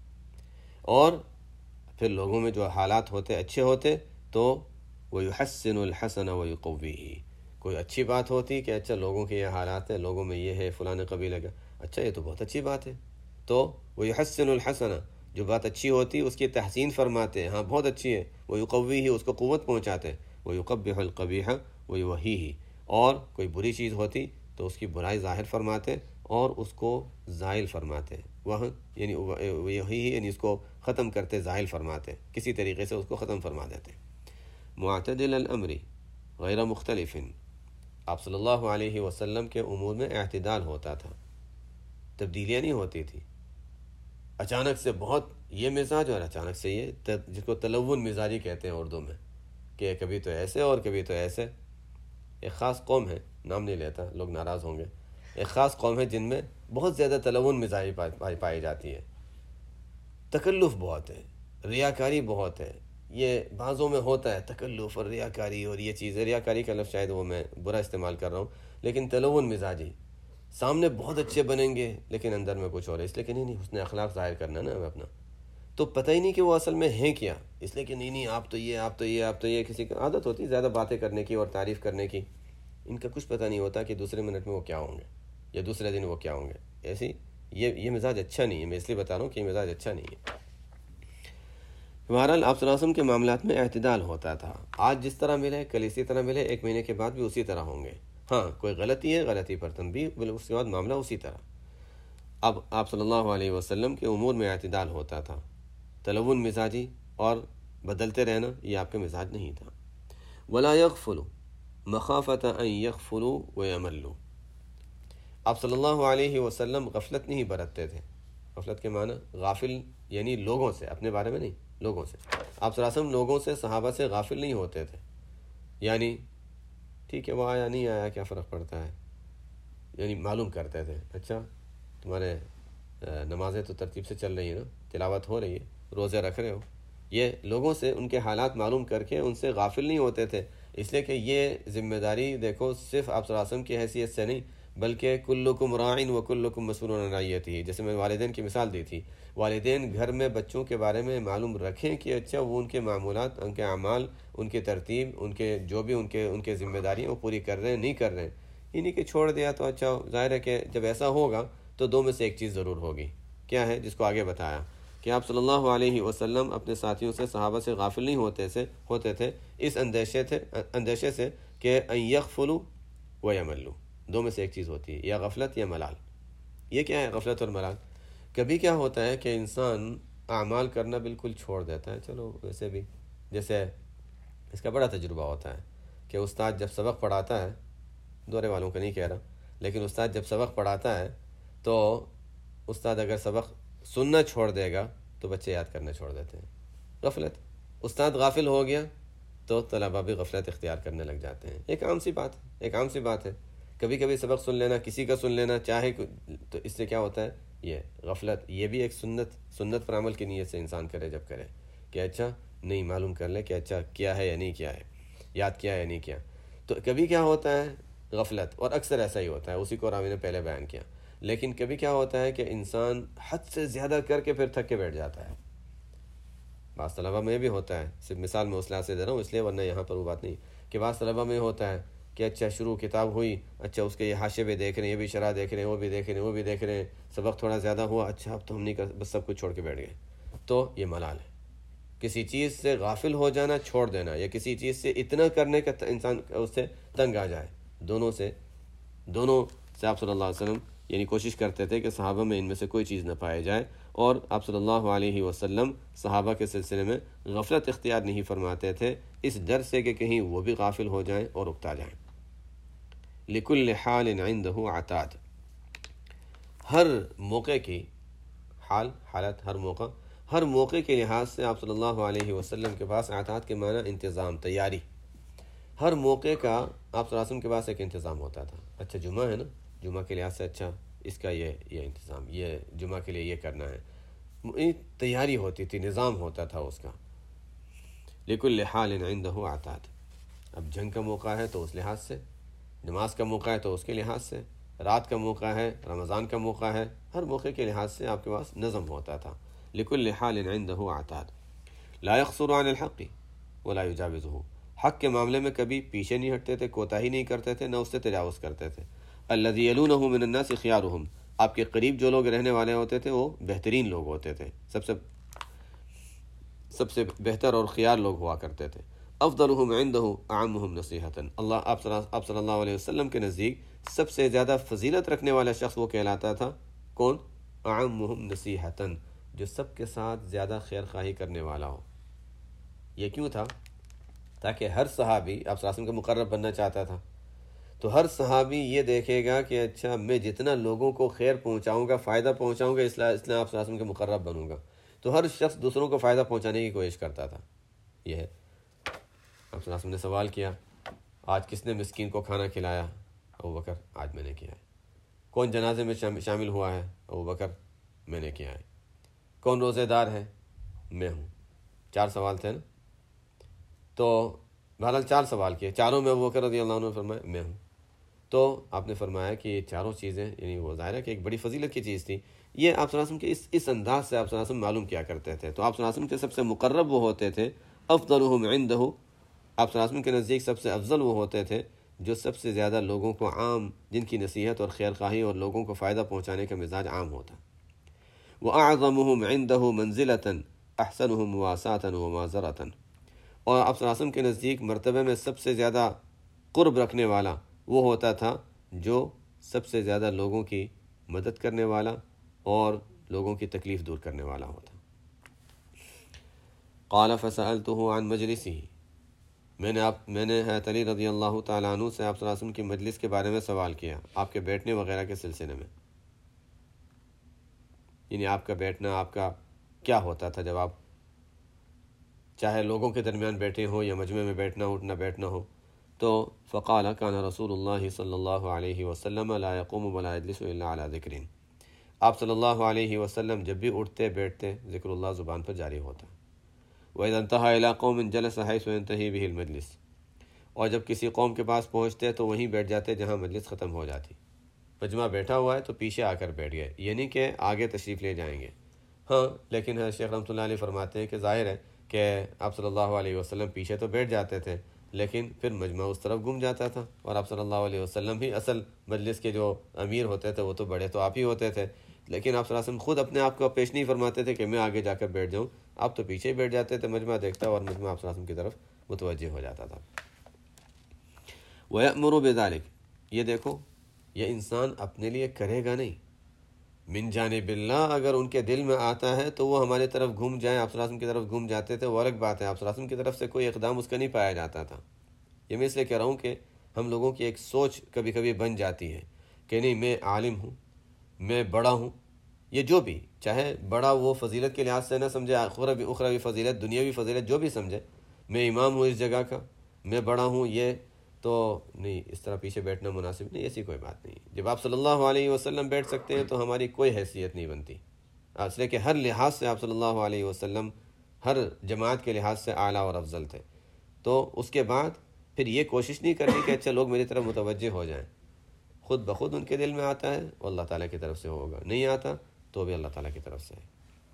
اور پھر لوگوں میں جو حالات ہوتے اچھے ہوتے تو وَيُحَسِّنُ الْحَسَنَ وَيُقَوِّهِ. کوئی اچھی بات ہوتی کہ اچھا لوگوں کے یہ حالات ہیں، لوگوں میں یہ ہے، فلاں قبیلہ کا، اچھا یہ تو بہت اچھی بات ہے. تو وَيُحَسِّنُ الْحَسَنَ، جو بات اچھی ہوتی اس کی تحسین فرماتے ہیں، ہاں بہت اچھی ہے. وَيُقَوِّهِ، اس کو قوت پہنچاتے ہیں. وَيُقَبِّحُ الْقَبِيحَ وَيُوَحِّيهِ. اور کوئی بری چیز ہوتی تو اس کی برائی ظاہر فرماتے اور اس کو زائل فرماتے. وہ یعنی یہی یعنی اس کو ختم کرتے، زائل فرماتے، کسی طریقے سے اس کو ختم فرما دیتے. معتدل الامر غیر مختلف. آپ صلی اللہ علیہ وسلم کے امور میں اعتدال ہوتا تھا، تبدیلیاں نہیں ہوتی تھی. اچانک سے بہت یہ مزاج اور اچانک سے یہ، جس کو تلون مزاجی کہتے ہیں اردو میں، کہ کبھی تو ایسے اور کبھی تو ایسے. ایک خاص قوم ہے، نام نہیں لیتا لوگ ناراض ہوں گے، ایک خاص قوم ہے جن میں بہت زیادہ تلون مزاجی پائی جاتی ہے. تکلف بہت ہے، ریاکاری بہت ہے. یہ بعضوں میں ہوتا ہے تکلف اور ریاکاری، اور یہ چیز ریاکاری کا لفظ شاید وہ میں برا استعمال کر رہا ہوں، لیکن تلون مزاجی. سامنے بہت اچھے بنیں گے لیکن اندر میں کچھ اور ہے، اس لیے کہ نہیں حسن اخلاق ظاہر کرنا نا ہمیں اپنا، تو پتہ ہی نہیں کہ وہ اصل میں ہیں کیا. اس لیے کہ نہیں آپ تو یہ، آپ تو یہ، آپ تو یہ. کسی کی عادت ہوتی ہے زیادہ باتیں کرنے کی اور تعریف کرنے کی، ان کا کچھ پتہ نہیں ہوتا کہ دوسرے منٹ میں وہ کیا ہوں گے یا دوسرے دن وہ کیا ہوں گے. ایسی یہ مزاج اچھا نہیں ہے. میں اس لیے بتا رہا ہوں کہ یہ مزاج اچھا نہیں ہے. بہرحال آپ صلی اللہ علیہ وسلم کے معاملات میں اعتدال ہوتا تھا. آج جس طرح ملے کل اسی طرح ملے، ایک مہینے کے بعد بھی اسی طرح ہوں گے. ہاں کوئی غلطی ہے، غلطی پر تنبیہ، اس کے بعد معاملہ اسی طرح. اب آپ صلی اللہ علیہ وسلم کے امور میں اعتدال ہوتا تھا. تلون مزاجی اور بدلتے رہنا یہ آپ کا مزاج نہیں تھا. ولا يغفل مخافة ان يغفلوا ويملوا. آپ صلی اللہ علیہ وسلم غفلت نہیں برتتے تھے. غفلت کے معنی غافل یعنی لوگوں سے، اپنے بارے میں نہیں، لوگوں سے. آپ صلی اللہ علیہ وسلم لوگوں سے، صحابہ سے غافل نہیں ہوتے تھے. یعنی ٹھیک ہے وہ آیا نہیں آیا کیا فرق پڑتا ہے، یعنی معلوم کرتے تھے. اچھا تمہارے نمازیں تو ترتیب سے چل رہی ہیں نا، تلاوت ہو رہی ہے، روزے رکھ رہے ہو. یہ لوگوں سے ان کے حالات معلوم کر کے ان سے غافل نہیں ہوتے تھے. اس لیے کہ یہ ذمہ داری دیکھو صرف آپ صلی اللہ علیہ وسلم کی حیثیت سے نہیں، بلکہ کلکم راعٍ وکلکم مسئول عن رعیتہ. جیسے میں والدین کی مثال دی تھی، والدین گھر میں بچوں کے بارے میں معلوم رکھیں کہ اچھا وہ ان کے معمولات، ان کے اعمال، ان کی ترتیب، ان کے جو بھی ان کے ذمہ داریاں وہ پوری کر رہے ہیں نہیں کر رہے ہیں. انہیں کہ چھوڑ دیا تو اچھا ظاہر ہے کہ جب ایسا ہوگا تو دو میں سے ایک چیز ضرور ہوگی. کیا ہے؟ جس کو آگے بتایا کہ آپ صلی اللہ علیہ وسلم اپنے ساتھیوں سے، صحابہ سے غافل نہیں ہوتے تھے اس اندیشے سے کہ ان یغفلوا ویملوا. دو میں سے ایک چیز ہوتی ہے، یا غفلت یا ملال. یہ کیا ہے غفلت اور ملال؟ کبھی کیا ہوتا ہے کہ انسان اعمال کرنا بالکل چھوڑ دیتا ہے. چلو ویسے بھی جیسے اس کا بڑا تجربہ ہوتا ہے کہ استاد جب سبق پڑھاتا ہے، دورے والوں کا نہیں کہہ رہا، لیکن استاد جب سبق پڑھاتا ہے تو استاد اگر سبق سننا چھوڑ دے گا تو بچے یاد کرنا چھوڑ دیتے ہیں. غفلت. استاد غافل ہو گیا تو طلبہ بھی غفلت اختیار کرنے لگ جاتے ہیں. ایک عام سی بات ہے. کبھی کبھی سبق سن لینا، کسی کا سن لینا چاہے تو اس سے کیا ہوتا ہے، یہ غفلت. یہ بھی ایک سنت پر عمل کی نیت سے انسان کرے، جب کرے کہ اچھا نہیں معلوم کر لے کہ اچھا کیا ہے یا نہیں کیا ہے، یاد کیا ہے یا نہیں کیا. تو کبھی کیا ہوتا ہے غفلت، اور اکثر ایسا ہی ہوتا ہے، اسی کو راوی نے پہلے بیان کیا. لیکن کبھی کیا ہوتا ہے کہ انسان حد سے زیادہ کر کے پھر تھک کے بیٹھ جاتا ہے. بعض طلبہ میں بھی ہوتا ہے، صرف مثال میں اس لحاظ سے دے رہا ہوں اس لیے، ورنہ یہاں پر وہ بات نہیں کہ بعض طلبہ میں ہوتا ہے کہ اچھا شروع کتاب ہوئی، اچھا اس کے یہ حاشیے بھی دیکھ رہے ہیں، یہ بھی شرح دیکھ رہے ہیں، وہ بھی دیکھ رہے ہیں، وہ بھی دیکھ رہے ہیں، سبق تھوڑا زیادہ ہوا، اچھا اب تو ہم نہیں کر، بس سب کچھ چھوڑ کے بیٹھ گئے. تو یہ ملال ہے. کسی چیز سے غافل ہو جانا، چھوڑ دینا، یا کسی چیز سے اتنا کرنے کا انسان اس سے تنگ آ جائے، دونوں سے آپ صلی اللہ علیہ وسلم یعنی کوشش کرتے تھے کہ صحابہ میں ان میں سے کوئی چیز نہ پائے جائے. اور آپ صلی اللہ علیہ وسلم صحابہ کے سلسلے میں غفلت اختیار نہیں فرماتے تھے، اس ڈر سے کہ کہیں وہ بھی غافل ہو جائیں اور اکتا جائیں. لکل حال عنده عتاد، ہر موقع کی حالت، ہر موقع کے لحاظ سے آپ صلی اللہ علیہ وسلم کے پاس عتاد کے معنی انتظام، تیاری. ہر موقع کا آپ صلی اللہ علیہ وسلم کے پاس ایک انتظام ہوتا تھا. اچھا جمعہ ہے نا، جمعہ کے لحاظ سے اچھا اس کا یہ انتظام، یہ جمعہ کے لیے یہ کرنا ہے، تیاری ہوتی تھی، نظام ہوتا تھا اس کا. لکل حال عنده عتاد. اب جنگ کا موقع ہے تو اس لحاظ سے، نماز کا موقع ہے تو اس کے لحاظ سے، رات کا موقع ہے، رمضان کا موقع ہے، ہر موقع کے لحاظ سے آپ کے پاس نظم ہوتا تھا. لکل حال عنده عتاد. لا يقصر عن الحق ولا يجاوزه، حق کے معاملے میں کبھی پیچھے نہیں ہٹتے تھے، کوتاہی نہیں کرتے تھے، نہ اس سے تجاوز کرتے تھے. الذي يلونه من الناس خيارهم، آپ کے قریب جو لوگ رہنے والے ہوتے تھے وہ بہترین لوگ ہوتے تھے، سب سے بہتر اور خیار لوگ ہوا کرتے تھے. افضلهم عنده اعمهم نصیحتا، آپ صلی اللہ علیہ وسلم کے نزدیک سب سے زیادہ فضیلت رکھنے والا شخص وہ کہلاتا تھا. کون؟ اعمهم نصیحتا، جو سب کے ساتھ زیادہ خیر خواہی کرنے والا ہو. یہ کیوں تھا؟ تاکہ ہر صحابی آپ صلی اللہ علیہ وسلم کا مقرب بننا چاہتا تھا، تو ہر صحابی یہ دیکھے گا کہ اچھا میں جتنا لوگوں کو خیر پہنچاؤں گا، فائدہ پہنچاؤں گا، اس لیے آپ صلی اللہ علیہ وسلم کے مقرب بنوں گا. تو ہر شخص دوسروں کو فائدہ پہنچانے کی کوشش کرتا تھا. یہ ہے آپ صلی اللہ علیہ وسلم نے سوال کیا، آج کس نے مسکین کو کھانا کھلایا؟ ابوبکر. آج میں نے کیا ہے. کون جنازے میں شامل ہوا ہے؟ ابوبکر. میں نے کیا ہے. کون روزے دار ہے؟ میں ہوں. 4 سوال تھے نا، تو بہرحال 4 سوال کیے، چاروں میں ابوبکر رضی اللہ عنہ نے فرمایا میں ہوں. تو آپ نے فرمایا کہ یہ چاروں چیزیں، یعنی وہ ظاہر ہے کہ ایک بڑی فضیلت کی چیز تھی. یہ آپ صلی اللہ علیہ وسلم کے اس انداز سے آپ صلی اللہ علیہ وسلم معلوم کیا کرتے تھے. تو آپ صلی اللہ علیہ وسلم کے سب سے مقرب وہ ہوتے تھے، افضلهم عنده، آپ صلی اللہ علیہ وسلم کے نزدیک سب سے افضل وہ ہوتے تھے جو سب سے زیادہ لوگوں کو عام، جن کی نصیحت اور خیر خواہی اور لوگوں کو فائدہ پہنچانے کا مزاج عام ہوتا. وَأَعْظَمُهُمْ عِنْدَهُ مَنزِلَةً أَحْسَنُهُمْ مُوَاسَاةً وَمُؤَازَرَةً، اور آپ صلی اللہ علیہ وسلم کے نزدیک مرتبے میں سب سے زیادہ قرب رکھنے والا وہ ہوتا تھا جو سب سے زیادہ لوگوں کی مدد کرنے والا اور لوگوں کی تکلیف دور کرنے والا ہوتا. قال فسألته عن مجلسه، میں نے حضرت علی رضی اللہ تعالیٰ عنہ سے آپ صلی اللہ علیہ وسلم کی مجلس کے بارے میں سوال کیا، آپ کے بیٹھنے وغیرہ کے سلسلے میں. یعنی آپ کا بیٹھنا، آپ کا کیا ہوتا تھا جب آپ چاہے لوگوں کے درمیان بیٹھے ہو یا مجمع میں بیٹھنا اٹھنا بیٹھنا ہو. تو فقال كان رسول اللہ صلی اللہ علیہ وسلم لا يقوم ولا يجلس الا على ذکر، آپ صلی اللہ علیہ وسلم جب بھی اٹھتے بیٹھتے ذکر اللہ زبان پر جاری ہوتا. وإذا انتهى إلى قوم جلس حيث ينتهي به المجلس، اور جب کسی قوم کے پاس پہنچتے تو وہیں بیٹھ جاتے جہاں مجلس ختم ہو جاتی. مجمع بیٹھا ہوا ہے تو پیچھے آ کر بیٹھ گئے، یعنی کہ آگے تشریف لے جائیں گے. ہاں لیکن شیخ رحمۃ اللہ علیہ فرماتے ہیں کہ ظاہر ہے کہ آپ صلی اللہ علیہ وسلم پیچھے تو بیٹھ جاتے تھے، لیکن پھر مجمع اس طرف گم جاتا تھا، اور آپ صلی اللہ علیہ وسلم ہی اصل مجلس کے جو امیر ہوتے تھے، وہ تو بڑے تو آپ ہی ہوتے تھے. لیکن آپ صلی اللہ علیہ وسلم خود اپنے آپ کو پیش نہیں فرماتے تھے کہ میں آگے جا کر بیٹھ جاؤں، آپ تو پیچھے ہی بیٹھ جاتے تھے، مجمع دیکھتا اور مجمع آپ صلی اللہ علیہ وسلم کی طرف متوجہ ہو جاتا تھا. وَيَأْمُرُ بِذَلِكَ، یہ دیکھو یہ انسان اپنے لیے کرے گا نہیں، من جانب اللہ، اگر ان کے دل میں آتا ہے تو وہ ہمارے طرف گھوم جائیں، آپ صلی اللہ علیہ وسلم کی طرف گھوم جاتے تھے، وہ الگ بات ہے. آپ صلی اللہ علیہ وسلم کی طرف سے کوئی اقدام اس کا نہیں پایا جاتا تھا. یہ میں اس لیے کہہ رہا ہوں کہ ہم لوگوں کی ایک سوچ کبھی کبھی بن جاتی ہے کہ نہیں میں عالم ہوں، میں بڑا ہوں، یہ جو بھی چاہے بڑا وہ فضیلت کے لحاظ سے نہ سمجھے، اخروی فضیلت، دنیاوی فضیلت جو بھی سمجھے، میں امام ہوں اس جگہ کا، میں بڑا ہوں، یہ تو نہیں، اس طرح پیچھے بیٹھنا مناسب نہیں، ایسی کوئی بات نہیں۔ جب آپ صلی اللہ علیہ وسلم بیٹھ سکتے ہیں تو ہماری کوئی حیثیت نہیں بنتی، اس لیے کہ ہر لحاظ سے آپ صلی اللہ علیہ وسلم ہر جماعت کے لحاظ سے اعلیٰ اور افضل تھے۔ تو اس کے بعد پھر یہ کوشش نہیں کرنی کہ اچھا لوگ میری طرف متوجہ ہو جائیں، خود بخود ان کے دل میں آتا ہے وہ اللہ تعالیٰ کی طرف سے ہوگا، نہیں آتا تو بھی اللہ تعالیٰ کی طرف سے ہے۔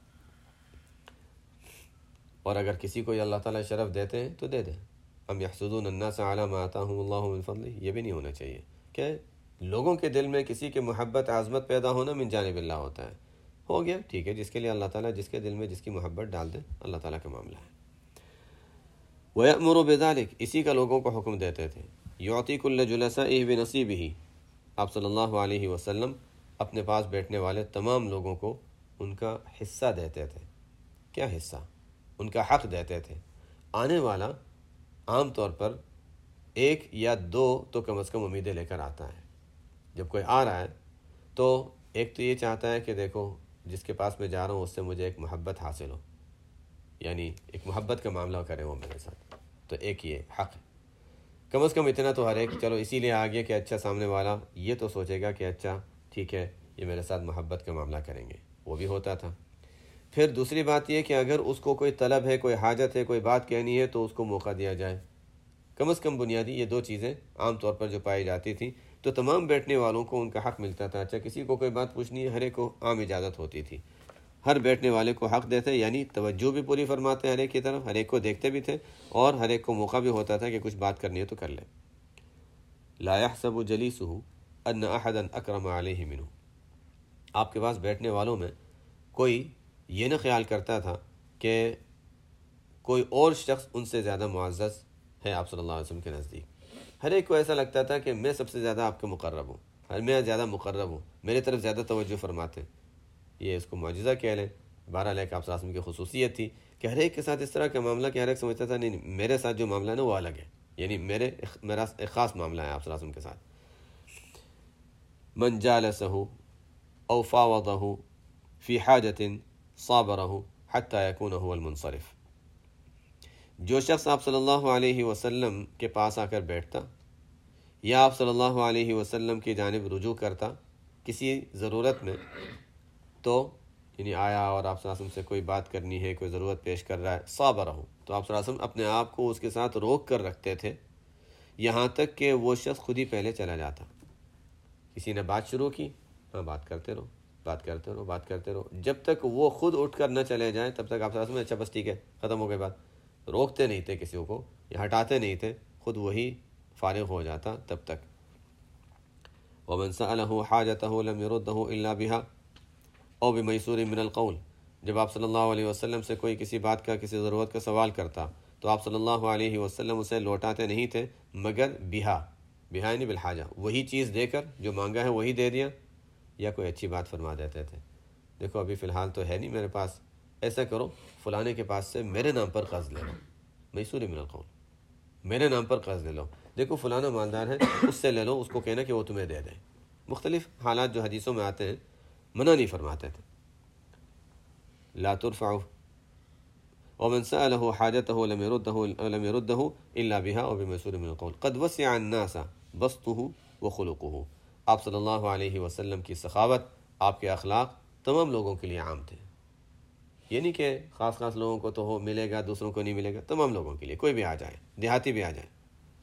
اور اگر کسی کو یہ اللہ تعالیٰ شرف دیتے ہیں تو دے دیں۔ ام یحسدون الناس علی ما آتاہم اللہ من فضلہ، یہ بھی نہیں ہونا چاہیے کہ لوگوں کے دل میں کسی کے محبت عظمت پیدا ہونا من جانب اللہ ہوتا ہے، ہو گیا ٹھیک ہے، جس کے لیے اللہ تعالیٰ جس کے دل میں جس کی محبت ڈال دے، اللہ تعالیٰ کا معاملہ ہے۔ وَيَأْمُرُ بِذَلِكَ، اسی کا لوگوں کو حکم دیتے تھے۔ يُعْطِي كُلَّ جُلَسَائِهِ بِنَصِيبِهِ، آپ صلی اللہ علیہ وسلم اپنے پاس بیٹھنے والے تمام لوگوں کو ان کا حصہ دیتے تھے۔ کیا حصہ؟ ان کا حق دیتے تھے۔ آنے والا عام طور پر ایک یا دو تو کم از کم امیدیں لے کر آتا ہے۔ جب کوئی آ رہا ہے تو ایک تو یہ چاہتا ہے کہ دیکھو جس کے پاس میں جا رہا ہوں اس سے مجھے ایک محبت حاصل ہو، یعنی ایک محبت کا معاملہ کرے وہ میرے ساتھ، تو ایک یہ حق ہے۔ کم از کم اتنا تو ہر ایک، چلو اسی لیے آگے کہ اچھا سامنے والا یہ تو سوچے گا کہ اچھا ٹھیک ہے یہ میرے ساتھ محبت کا معاملہ کریں گے، وہ بھی ہوتا تھا۔ پھر دوسری بات یہ کہ اگر اس کو کوئی طلب ہے، کوئی حاجت ہے، کوئی بات کہنی ہے تو اس کو موقع دیا جائے۔ کم از کم بنیادی یہ دو چیزیں عام طور پر جو پائی جاتی تھیں، تو تمام بیٹھنے والوں کو ان کا حق ملتا تھا۔ اچھا کسی کو کوئی بات پوچھنی ہے، ہر ایک کو عام اجازت ہوتی تھی، ہر بیٹھنے والے کو حق دیتے، یعنی توجہ بھی پوری فرماتے ہر ایک کی طرف، ہر ایک کو دیکھتے بھی تھے، اور ہر ایک کو موقع بھی ہوتا تھا کہ کچھ بات کرنی ہے تو کر لے۔ لا يحسب جلیسہ ان احدا اکرم علیہ منہ، آپ کے پاس بیٹھنے والوں میں کوئی یہ نہ خیال کرتا تھا کہ کوئی اور شخص ان سے زیادہ معزز ہے آپ صلی اللہ علیہ وسلم کے نزدیک۔ ہر ایک کو ایسا لگتا تھا کہ میں سب سے زیادہ آپ کے مقرب ہوں، میں زیادہ مقرب ہوں، میرے طرف زیادہ توجہ فرماتے ہیں۔ یہ اس کو معجزہ کہہ لیں، بہرحال ایک آپ صلی اللہ علیہ وسلم کی خصوصیت تھی کہ ہر ایک کے ساتھ اس طرح کا معاملہ کہ ہر ایک سمجھتا تھا نہیں میرے ساتھ جو معاملہ ہے نا وہ الگ ہے، یعنی میرا ایک خاص معاملہ ہے آپ صلی اللہ علیہ وسلم کے ساتھ۔ من جالسہ او فاوضہ فی حاجت صابرہ حتی یکون هو المنصرف، جو شخص آپ صلی اللہ علیہ وسلم کے پاس آ کر بیٹھتا یا آپ صلی اللہ علیہ وسلم کی جانب رجوع کرتا کسی ضرورت میں، تو یعنی آیا اور آپ صلی اللہ علیہ وسلم سے کوئی بات کرنی ہے، کوئی ضرورت پیش کر رہا ہے، صابرہ، تو آپ صلی اللہ علیہ وسلم اپنے آپ کو اس کے ساتھ روک کر رکھتے تھے، یہاں تک کہ وہ شخص خود ہی پہلے چلا جاتا۔ کسی نے بات شروع کی، ہاں بات کرتے رہو، بات کرتے رہو، بات کرتے رہو، جب تک وہ خود اٹھ کر نہ چلے جائیں تب تک آپ صلی اللہ علیہ وسلم اچھا بس ٹھیک ہے ختم ہو گئی بات، روکتے نہیں تھے کسی کو یا ہٹاتے نہیں تھے، خود وہی فارغ ہو جاتا تب تک۔ ومن سألہ حاجتہ لم یردہ الا بها او بمیسور من القول، جب آپ صلی اللہ علیہ وسلم سے کوئی کسی بات کا، کسی ضرورت کا سوال کرتا تو آپ صلی اللہ علیہ وسلم اسے لوٹاتے نہیں تھے مگر بہا یعنی بالحاجہ، وہی چیز دے کر جو مانگا ہے وہی دے دیا، یا کوئی اچھی بات فرما دیتے تھے، دیکھو ابھی فی الحال تو ہے نہیں میرے پاس، ایسا کرو فلانے کے پاس سے میرے نام پر قرض لے لو، میسور من القول، میرے نام پر قرض لے لو، دیکھو فلانا مالدار ہے اس سے لے لو، اس کو کہنا کہ وہ تمہیں دے دے۔ مختلف حالات جو حدیثوں میں آتے ہیں منع نہیں فرماتے تھے۔ لا ترفع ومن سأله حاجته لم يرده الا بها وبميسور من القول قد وسع الناس بسطه وخلقه، آپ صلی اللہ علیہ وسلم کی سخاوت، آپ کے اخلاق تمام لوگوں کے لیے عام تھے، یعنی کہ خاص خاص لوگوں کو تو ملے گا، دوسروں کو نہیں ملے گا، تمام لوگوں کے لیے، کوئی بھی آ جائے، دیہاتی بھی آ جائے۔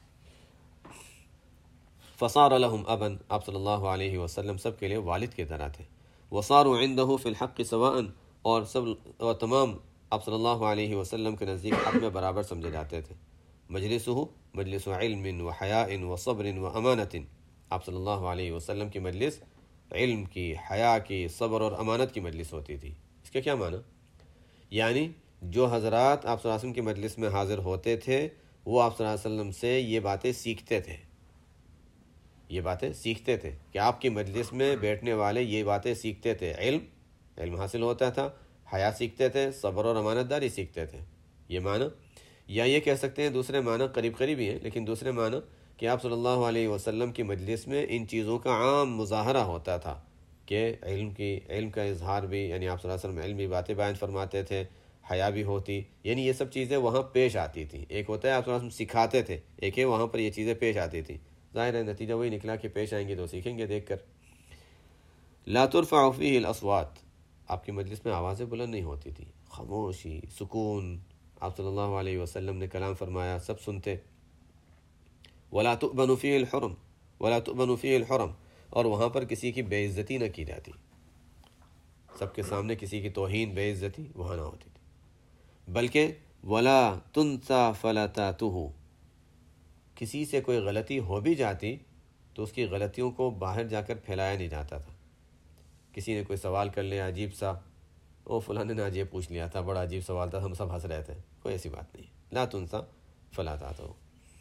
فصار لهم ابا، آپ صلی اللہ علیہ وسلم سب کے لیے والد کی طرح تھے۔ وصاروا عنده في الحق سواء، اور تمام آپ صلی اللہ علیہ وسلم کے نزدیک حق میں برابر سمجھے جاتے تھے۔ مجلسہ مجلس علم و حیاء و صبر و امانت، آپ صلی اللہ علیہ وسلم کی مجلس علم کی، حیا کی، صبر اور امانت کی مجلس ہوتی تھی۔ اس کا کیا معنی؟ یعنی جو حضرات آپ صلی اللہ علیہ وسلم کی مجلس میں حاضر ہوتے تھے وہ آپ صلی اللہ علیہ وسلم سے یہ باتیں سیکھتے تھے، یہ باتیں سیکھتے تھے کہ آپ کی مجلس میں بیٹھنے والے یہ باتیں سیکھتے تھے، علم حاصل ہوتا تھا، حیا سیکھتے تھے، صبر اور امانت داری سیکھتے تھے، یہ معنی۔ یا یہ کہہ سکتے ہیں دوسرے معنی قریب ہی ہیں، لیکن دوسرے معنی کہ آپ صلی اللہ علیہ وسلم کی مجلس میں ان چیزوں کا عام مظاہرہ ہوتا تھا، کہ علم کا اظہار بھی، یعنی آپ صلی اللہ علیہ وسلم علمی باتیں بیان فرماتے تھے، حیا بھی ہوتی، یعنی یہ سب چیزیں وہاں پیش آتی تھیں۔ ایک ہوتا ہے آپ صلی اللہ علیہ وسلم سکھاتے تھے، ایک ہے وہاں پر یہ چیزیں پیش آتی تھیں۔ ظاہر ہے نتیجہ وہی نکلا کہ پیش آئیں گے تو سیکھیں گے دیکھ کر۔ لا ترفع فیہ الاصوات، آپ کی مجلس میں آوازیں بلند نہیں ہوتی تھی، خاموشی، سکون، آپ صلی اللہ علیہ وسلم نے کلام فرمایا، سب سنتے۔ ولا تؤبن فیہ الحرم، ولا تؤبن فیہ الحرم، اور وہاں پر کسی کی بے عزتی نہ کی جاتی، سب کے سامنے کسی کی توہین، بے عزتی وہاں نہ ہوتی تھی۔ بلکہ ولا تنسى فلتاته، کسی سے کوئی غلطی ہو بھی جاتی تو اس کی غلطیوں کو باہر جا کر پھیلایا نہیں جاتا تھا۔ کسی نے کوئی سوال کر لیا عجیب سا، او فلاں نے آج یہ پوچھ لیا تھا، بڑا عجیب سوال تھا، ہم سب ہنس رہے تھے، کوئی ایسی بات نہیں۔ لا تنسى فلتاته،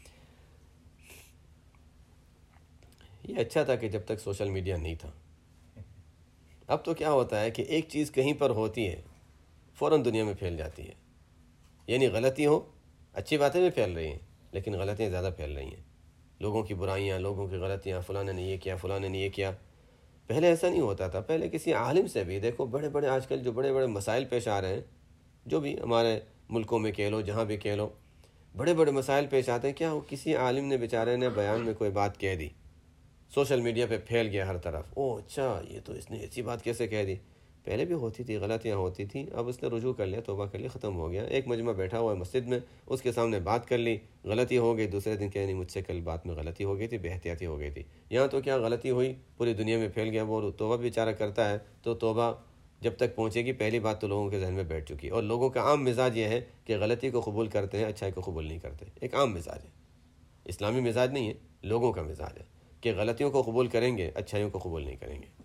یہ اچھا تھا کہ جب تک سوشل میڈیا نہیں تھا۔ اب تو کیا ہوتا ہے کہ ایک چیز کہیں پر ہوتی ہے فوراً دنیا میں پھیل جاتی ہے، یعنی غلطی ہو، اچھی باتیں بھی پھیل رہی ہیں لیکن غلطیاں زیادہ پھیل رہی ہیں، لوگوں کی برائیاں، لوگوں کی غلطیاں، فلاں نے یہ کیا، فلاں نے یہ کیا۔ پہلے ایسا نہیں ہوتا تھا، پہلے کسی عالم سے بھی دیکھو، بڑے بڑے آج کل جو بڑے بڑے مسائل پیش آ رہے ہیں، جو بھی ہمارے ملکوں میں کہہ لو، جہاں بھی کہہ لو، بڑے بڑے مسائل پیش آتے ہیں، کیا وہ کسی عالم نے بیچارے نے بیان میں کوئی بات کہہ دی، سوشل میڈیا پہ پھیل گیا ہر طرف، او اچھا یہ تو اس نے ایسی بات کیسے کہہ دی۔ پہلے بھی ہوتی تھی، غلطیاں ہوتی تھیں، اب اس نے رجوع کر لیا، توبہ کر لی، ختم ہو گیا۔ ایک مجمع بیٹھا ہوا ہے مسجد میں، اس کے سامنے بات کر لی، غلطی ہو گئی، دوسرے دن کہہ نہیں مجھ سے کل بات میں غلطی ہو گئی تھی، بے احتیاطی ہو گئی تھی۔ یہاں تو کیا غلطی ہوئی پوری دنیا میں پھیل گیا، وہ توبہ بیچارہ کرتا ہے تو توبہ جب تک پہنچے گی، پہلی بات تو لوگوں کے ذہن میں بیٹھ چکی، اور لوگوں کا عام مزاج یہ ہے کہ غلطی کو قبول کرتے ہیں، اچھائی کو قبول نہیں کرتے۔ ایک عام مزاج ہے، اسلامی مزاج نہیں ہے، لوگوں کا مزاج ہے کہ غلطیوں کو قبول کریں گے، اچھائیوں کو قبول نہیں کریں گے۔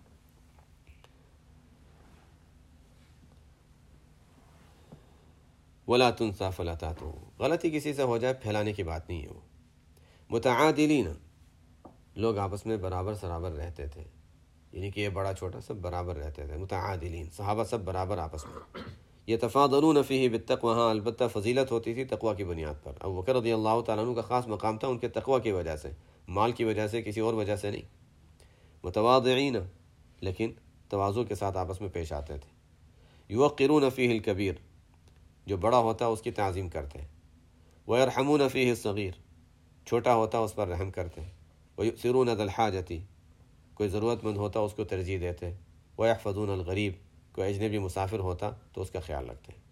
ولا تنسى فلتاته، غلطی کسی سے ہو جائے پھیلانے کی بات نہیں ہے وہ۔ متعادلین، لوگ آپس میں برابر سرابر رہتے تھے، یعنی کہ یہ بڑا چھوٹا سب برابر رہتے تھے، متعادلین، صحابہ سب برابر آپس میں۔ یتفاضلون فیہ بالتقوی، ہاں البتہ فضیلت ہوتی تھی تقوی کی بنیاد پر۔ ابو بکر رضی اللہ تعالیٰ عنہ کا خاص مقام تھا ان کے تقوی کی وجہ سے، مال کی وجہ سے، کسی اور وجہ سے نہیں۔ متواضعین، لیکن تواضع کے ساتھ آپس میں پیش آتے تھے۔ یوقرون فیہ الکبیر، جو بڑا ہوتا اس کی تعظیم کرتے ہیں۔ ویرحمون فیہ الصغیر، چھوٹا ہوتا اس پر رحم کرتے ہیں۔ ویؤثرون ذا الحاجۃ، کوئی ضرورت مند ہوتا اس کو ترجیح دیتے۔ ویحفظون الغریب، کوئی اجنبی مسافر ہوتا تو اس کا خیال رکھتے ہیں۔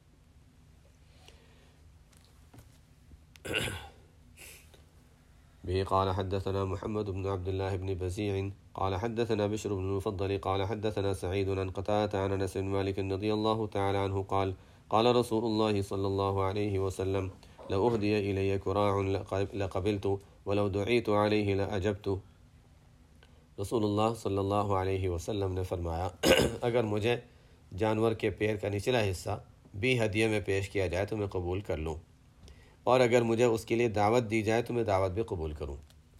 به قال حدثنا محمد بن عبد الله بن بزيع قال حدثنا بشر بن المفضل قال حدثنا سعيد عن قتادة عن انس بن مالك رضي الله تعالى عنه قال قال رسول الله صلى الله عليه وسلم لو أهدي إلي كراع لقبلت ولو دعيت عليه لأجبت۔ رسول اللہ صلی اللہ علیہ وسلم نے فرمایا، اگر مجھے جانور کے پیر کا نچلا حصہ بھی ہدیے میں پیش کیا جائے تو میں قبول کر لوں، اور اگر مجھے اس کے لیے دعوت دی جائے تو میں دعوت بھی قبول کروں۔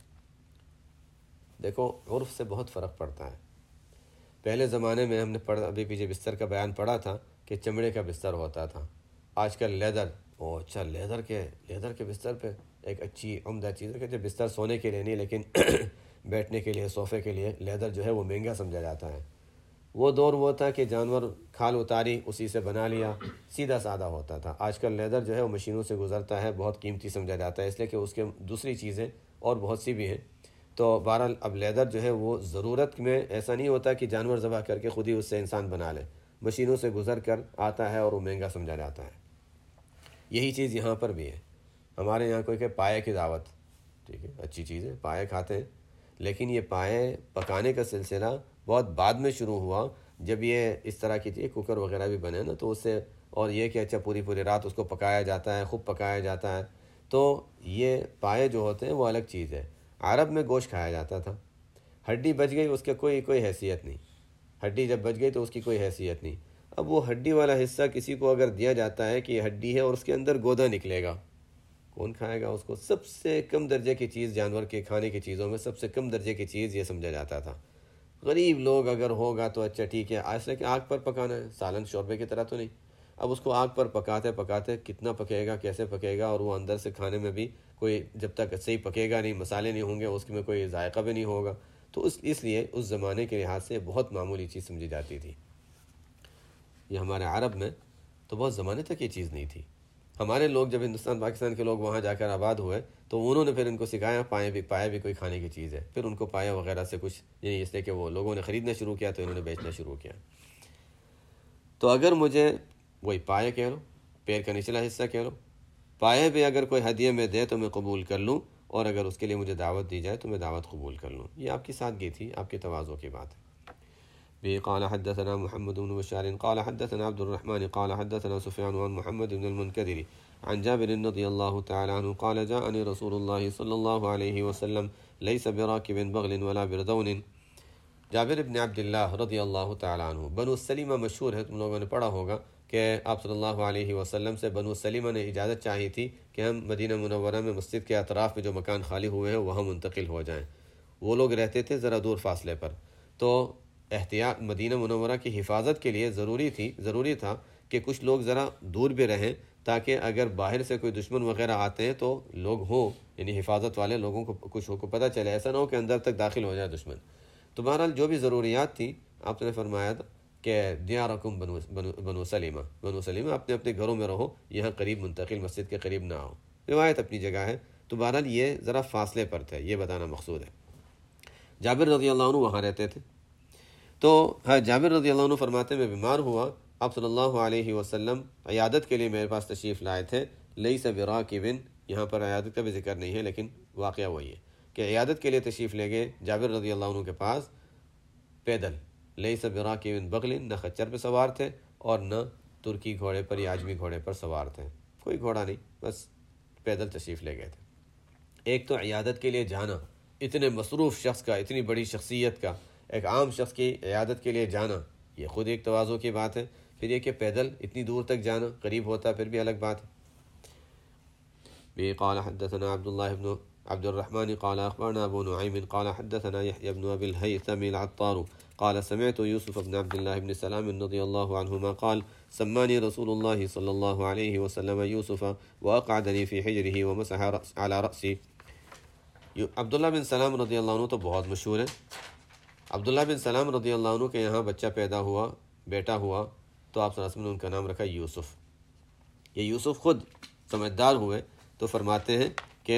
دیکھو عرف سے بہت فرق پڑتا ہے۔ پہلے زمانے میں ہم نے ابھی پیچھے بستر کا بیان پڑھا تھا کہ چمڑے کا بستر ہوتا تھا، آج کل لیدر، او اچھا لیدر کے بستر پہ ایک اچھی عمدہ چیز ہے کہ بستر سونے کے لیے نہیں لیکن بیٹھنے کے لیے، صوفے کے لیے لیدر جو ہے وہ مہنگا سمجھا جاتا ہے۔ وہ دور وہ تھا کہ جانور کھال اتاری اسی سے بنا لیا، سیدھا سادہ ہوتا تھا۔ آج کل لیدر جو ہے وہ مشینوں سے گزرتا ہے، بہت قیمتی سمجھا جاتا ہے، اس لیے کہ اس کے دوسری چیزیں اور بہت سی بھی ہیں۔ تو بہرحال اب لیدر جو ہے وہ ضرورت میں ایسا نہیں ہوتا کہ جانور ذبح کر کے خود ہی اس سے انسان بنا لے، مشینوں سے گزر کر آتا ہے اور وہ مہنگا سمجھا جاتا ہے۔ یہی چیز یہاں پر بھی ہے۔ ہمارے یہاں کوئی کہ پائے کی دعوت، ٹھیک ہے، اچھی چیز ہے، پائے کھاتے ہیں، لیکن یہ پائے پکانے کا سلسلہ بہت بعد میں شروع ہوا، جب یہ اس طرح کی چیز کوکر وغیرہ بھی بنے نا تو اس سے، اور یہ کہ اچھا پوری رات اس کو پکایا جاتا ہے، خوب پکایا جاتا ہے، تو یہ پائے جو ہوتے ہیں وہ الگ چیز ہے۔ عرب میں گوشت کھایا جاتا تھا، ہڈی بچ گئی اس کے کوئی حیثیت نہیں، ہڈی جب بچ گئی تو اس کی کوئی حیثیت نہیں۔ اب وہ ہڈی والا حصہ کسی کو اگر دیا جاتا ہے کہ یہ ہڈی ہے اور اس کے اندر گودا نکلے گا، کون کھائے گا اس کو؟ سب سے کم درجے کی چیز جانور کے کھانے کی چیزوں میں سب سے کم درجے کی چیز یہ سمجھا جاتا تھا۔ غریب لوگ اگر ہوگا تو اچھا ٹھیک ہے، ایسا کہ آگ پر پکانا ہے، سالن شوربے کی طرح تو نہیں۔ اب اس کو آگ پر پکاتے کتنا پکے گا، کیسے پکے گا، اور وہ اندر سے کھانے میں بھی کوئی جب تک صحیح پکے گا نہیں، مسالے نہیں ہوں گے، اس میں کوئی ذائقہ بھی نہیں ہوگا، تو اس لیے اس زمانے کے لحاظ سے بہت معمولی چیز سمجھی جاتی تھی۔ یہ ہمارے عرب میں تو بہت زمانے تک یہ چیز نہیں تھی۔ ہمارے لوگ جب ہندوستان پاکستان کے لوگ وہاں جا کر آباد ہوئے تو انہوں نے پھر ان کو سکھایا پایا بھی کوئی کھانے کی چیز ہے، پھر ان کو پایا وغیرہ سے کچھ یعنی اس لیے کہ وہ لوگوں نے خریدنا شروع کیا تو انہوں نے بیچنا شروع کیا۔ تو اگر مجھے وہی پایا کہہ لو، پیر کا نچلا حصہ کہہ لو، پایا بھی اگر کوئی ہدیے میں دے تو میں قبول کر لوں، اور اگر اس کے لیے مجھے دعوت دی جائے تو میں دعوت قبول کر لوں۔ یہ آپ کی سادگی تھی، آپ کے تواضع کی بات ہے۔ به قال حدثنا محمد بن بشار قال حدثنا عبد الرحمن قال حدثنا سفيان عن محمد بن المنكدر عن جابر رضي الله تعالى عنه قال جاءني رسول الله صلى الله عليه وسلم ليس براكب بغل ولا بردون۔ جابر بن عبداللہ رضی اللہ تعالیٰ عنہ، بنو سلیمہ مشہور ہے، تم لوگوں نے پڑھا ہوگا کہ آپ صلی اللہ علیہ وسلم سے بنو سلیمہ نے اجازت چاہی تھی کہ ہم مدینہ منورہ میں مسجد کے اطراف میں جو مکان خالی ہوئے ہیں وہاں منتقل ہو جائیں۔ وہ لوگ رہتے تھے ذرا دور فاصلے پر، تو احتیاط مدینہ منورہ کی حفاظت کے لیے ضروری تھا کہ کچھ لوگ ذرا دور بھی رہیں، تاکہ اگر باہر سے کوئی دشمن وغیرہ آتے ہیں تو لوگ ہوں، یعنی حفاظت والے لوگوں کو کچھ کو پتہ چلے، ایسا نہ ہو کہ اندر تک داخل ہو جائے دشمن۔ تو بہرحال جو بھی ضروریات تھیں آپ نے فرمایا تھا کہ دیارکم بنو سلیمہ اپنے اپنے گھروں میں رہو، یہاں قریب منتقل مسجد کے قریب نہ آؤ۔ روایت اپنی جگہ ہے، تو بہرحال یہ ذرا فاصلے پر تھے، یہ بتانا مقصود ہے۔ جابر رضی اللہ عنہ وہاں رہتے تھے، تو جابر رضی اللہ عنہ فرماتے میں بیمار ہوا، آپ صلی اللہ علیہ وسلم عیادت کے لیے میرے پاس تشریف لائے تھے۔ لیس براکبن، یہاں پر عیادت کا بھی ذکر نہیں ہے لیکن واقعہ وہی ہے کہ عیادت کے لیے تشریف لے گئے جابر رضی اللہ عنہ کے پاس پیدل۔ لیس براکبن بغل، نہ خچر پہ سوار تھے اور نہ ترکی گھوڑے پر یا عجمی گھوڑے پر سوار تھے، کوئی گھوڑا نہیں، بس پیدل تشریف لے گئے تھے۔ ایک تو عیادت کے لیے جانا، اتنے مصروف شخص کا، اتنی بڑی شخصیت کا ایک عام شخص کی عیادت کے لیے جانا، یہ خود ایک تواضع کی بات ہے۔ پھر یہ کہ پیدل اتنی دور تک جانا، قریب ہوتا پھر بھی الگ بات ہے۔ قال حدثنا عبد الله بن عبد الرحمن قال اخبرنا ابو نعيم قال حدثنا يحيى بن ابي الهيثم العطار قال سمعت يوسف بن عبد الله بن سلام رضي الله عنهما قال سماني رسول الله صلى الله عليه وسلم يوسف واقعدني في حجره ومسح على رأسي۔ عبداللہ بن سلام رضی اللہ عنہ تو بہت مشہور ہے۔ عبداللہ بن سلام رضی اللہ عنہ کے یہاں بچہ پیدا ہوا، بیٹا ہوا، تو آپ صلی اللہ علیہ وسلم نے ان کا نام رکھا یوسف۔ یہ یوسف خود سمجھدار ہوئے تو فرماتے ہیں کہ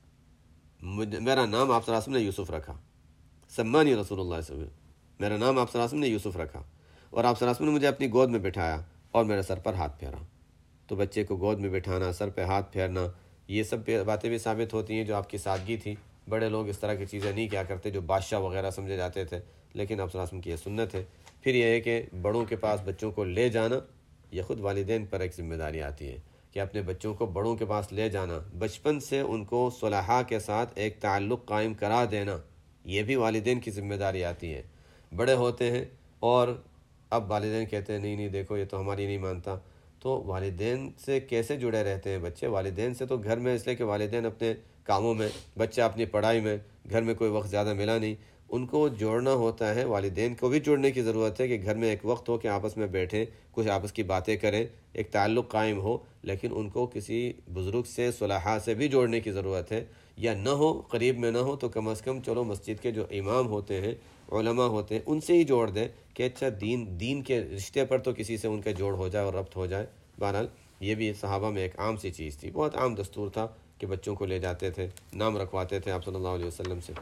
میرا نام آپ صلی اللہ علیہ وسلم نے یوسف رکھا، سمانی رسول اللہ صلی اللہ علیہ وسلم، میرا نام آپ صلی اللہ علیہ وسلم نے یوسف رکھا، اور آپ صلی اللہ علیہ وسلم نے مجھے اپنی گود میں بٹھایا اور میرے سر پر ہاتھ پھیرا۔ تو بچے کو گود میں بٹھانا، سر پہ ہاتھ پھیرنا، یہ سب باتیں بھی ثابت ہوتی ہیں جو آپ کی سادگی تھی۔ بڑے لوگ اس طرح کی چیزیں نہیں کیا کرتے جو بادشاہ وغیرہ سمجھے جاتے تھے، لیکن آپ صلی اللہ علیہ وسلم کی یہ سنت ہے۔ پھر یہ ہے کہ بڑوں کے پاس بچوں کو لے جانا، یہ خود والدین پر ایک ذمہ داری آتی ہے کہ اپنے بچوں کو بڑوں کے پاس لے جانا، بچپن سے ان کو صلحاء کے ساتھ ایک تعلق قائم کرا دینا، یہ بھی والدین کی ذمہ داری آتی ہے۔ بڑے ہوتے ہیں اور اب والدین کہتے ہیں نہیں دیکھو یہ تو ہماری نہیں مانتا، تو والدین سے کیسے جڑے رہتے ہیں بچے؟ والدین سے تو گھر میں، اس لیے کہ والدین اپنے کاموں میں، بچہ اپنی پڑھائی میں، گھر میں کوئی وقت زیادہ ملا نہیں، ان کو جوڑنا ہوتا ہے۔ والدین کو بھی جوڑنے کی ضرورت ہے کہ گھر میں ایک وقت ہو کہ آپس میں بیٹھیں، کچھ آپس کی باتیں کریں، ایک تعلق قائم ہو، لیکن ان کو کسی بزرگ سے، صلحاء سے بھی جوڑنے کی ضرورت ہے، یا نہ ہو قریب میں نہ ہو تو کم از کم چلو مسجد کے جو امام ہوتے ہیں، علماء ہوتے ہیں، ان سے ہی جوڑ دیں کہ اچھا دین کے رشتے پر تو کسی سے ان کا جوڑ ہو جائے اور ربط ہو جائے۔ بہرحال یہ بھی صحابہ میں ایک عام سی چیز تھی، بہت عام دستور تھا کہ بچوں کو لے جاتے تھے، نام رکھواتے تھے آپ صلی اللہ علیہ وسلم سے۔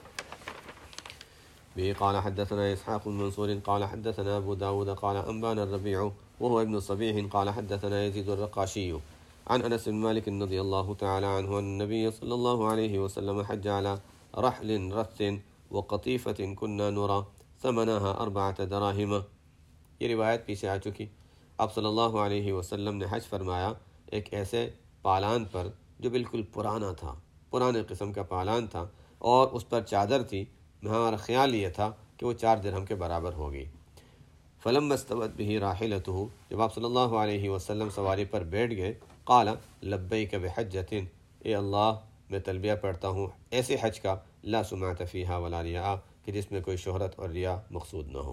به قال حدثنا اسحاق بن منصور قال حدثنا ابو داود قال انبانا الربيع وهو ابن صبيح قال حدثنا يزيد الرقاشي عن انس بن مالك رضي الله تعالى عنه ان النبي صلى الله عليه وسلم حج على رحل رث وقطيفة كنا نرى ثمنها 4 دراهم۔ یہ روایت پیچھے آ چکی۔ آپ صلی اللہ علیہ وسلم نے حج فرمایا ایک ایسے پالان پر جو بالکل پرانا تھا، پرانے قسم کا پالان تھا، اور اس پر چادر تھی۔ ہمارا خیال یہ تھا کہ وہ 4 درہم کے برابر ہوگی۔ فلما استوت به راحلته، جب آپ صلی اللہ علیہ وسلم سواری پر بیٹھ گئے، قال لبیک بحجۃ، اے اللہ میں تلبیہ پڑھتا ہوں ایسے حج کا، لا سمعت فیہا ولا ریاء، کہ جس میں کوئی شہرت اور ریا مقصود نہ ہو۔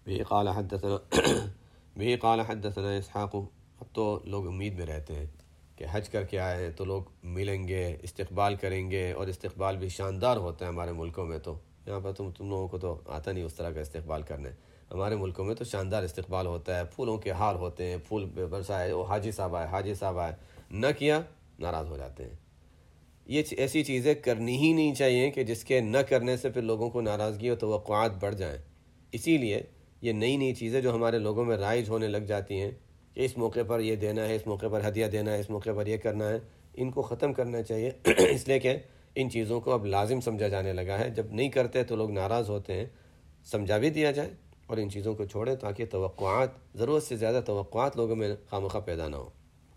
به قال حدثنا اسحاق، اب تو لوگ امید میں رہتے ہیں کہ حج کر کے آئے ہیں تو لوگ ملیں گے، استقبال کریں گے، اور استقبال بھی شاندار ہوتا ہے ہمارے ملکوں میں. تو یہاں پر تم لوگوں کو تو آتا نہیں اس طرح کا استقبال کرنے. ہمارے ملکوں میں تو شاندار استقبال ہوتا ہے، پھولوں کے ہار ہوتے ہیں، پھول برسائے، وہ حاجی صاحب آئے، حاجی صاحب آئے. نہ کیا ناراض ہو جاتے ہیں. یہ ایسی چیزیں کرنی ہی نہیں چاہیے کہ جس کے نہ کرنے سے پھر لوگوں کو ناراضگی اور توقعات بڑھ جائیں. اسی لیے یہ نئی چیزیں جو ہمارے لوگوں میں رائج ہونے لگ جاتی ہیں کہ اس موقع پر یہ دینا ہے، اس موقع پر ہدیہ دینا ہے، اس موقع پر یہ کرنا ہے، ان کو ختم کرنا چاہیے. اس لیے کہ ان چیزوں کو اب لازم سمجھا جانے لگا ہے. جب نہیں کرتے تو لوگ ناراض ہوتے ہیں. سمجھا بھی دیا جائے اور ان چیزوں کو چھوڑیں تاکہ توقعات، ضرورت سے زیادہ توقعات لوگوں میں خامخواہ پیدا نہ ہو.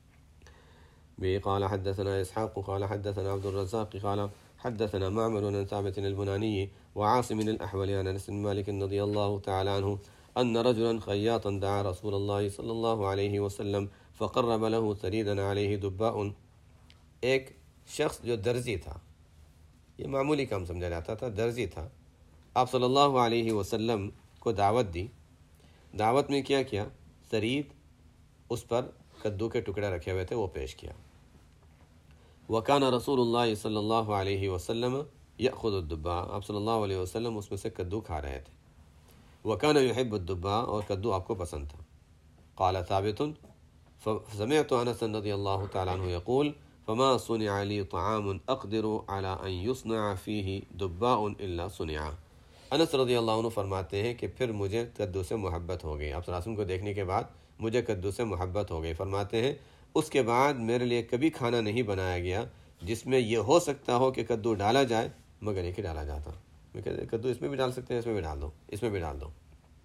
قال حدثنا اسحاق قال حدثنا عبد الرزاق قال حدثنا معمر عن ثابت البناني وعاصم الأحول عن انس بن مالك رضي الله تعالى عنه ان رجلا خياطا دعا رسول الله صلى الله عليه وسلم فقرب له ثريدا عليه دباء. ایک شخص جو درزی تھا، یہ معمولی کام سمجھا جاتا تھا، درزی تھا، آپ صلی اللہ علیہ وسلم کو دعوت دی. دعوت میں کیا ثرید، اس پر کدو کے ٹکڑے رکھے ہوئے تھے، وہ پیش کیا. وکان رسول اللہ صلی اللہ علیہ وسلم یأخذ الدباء، آپ صلی اللہ علیہ وسلم اس میں سے کدو کھا رہے تھے. وکان یحب الدباء، اور کدو آپ کو پسند تھا. قال ثابت فسمعت انس رضی اللہ تعالیٰ عنہ یقول فما صنع لی طعام اقدر على ان يصنع فيه دباء الا صنع. انس رضی اللہ عنہ فرماتے ہیں کہ پھر مجھے کدو سے محبت ہو گئی. آپ صلی اللہ علیہ وسلم کو دیکھنے کے بعد مجھے کدو سے محبت ہو گئی. فرماتے ہیں اس کے بعد میرے لیے کبھی کھانا نہیں بنایا گیا جس میں یہ ہو سکتا ہو کہ کدو ڈالا جائے مگر ایک ہی ڈالا جاتا. میں کہتے ہیں کدو اس میں بھی ڈال سکتے ہیں، اس میں بھی ڈال دو، اس میں بھی ڈال دو.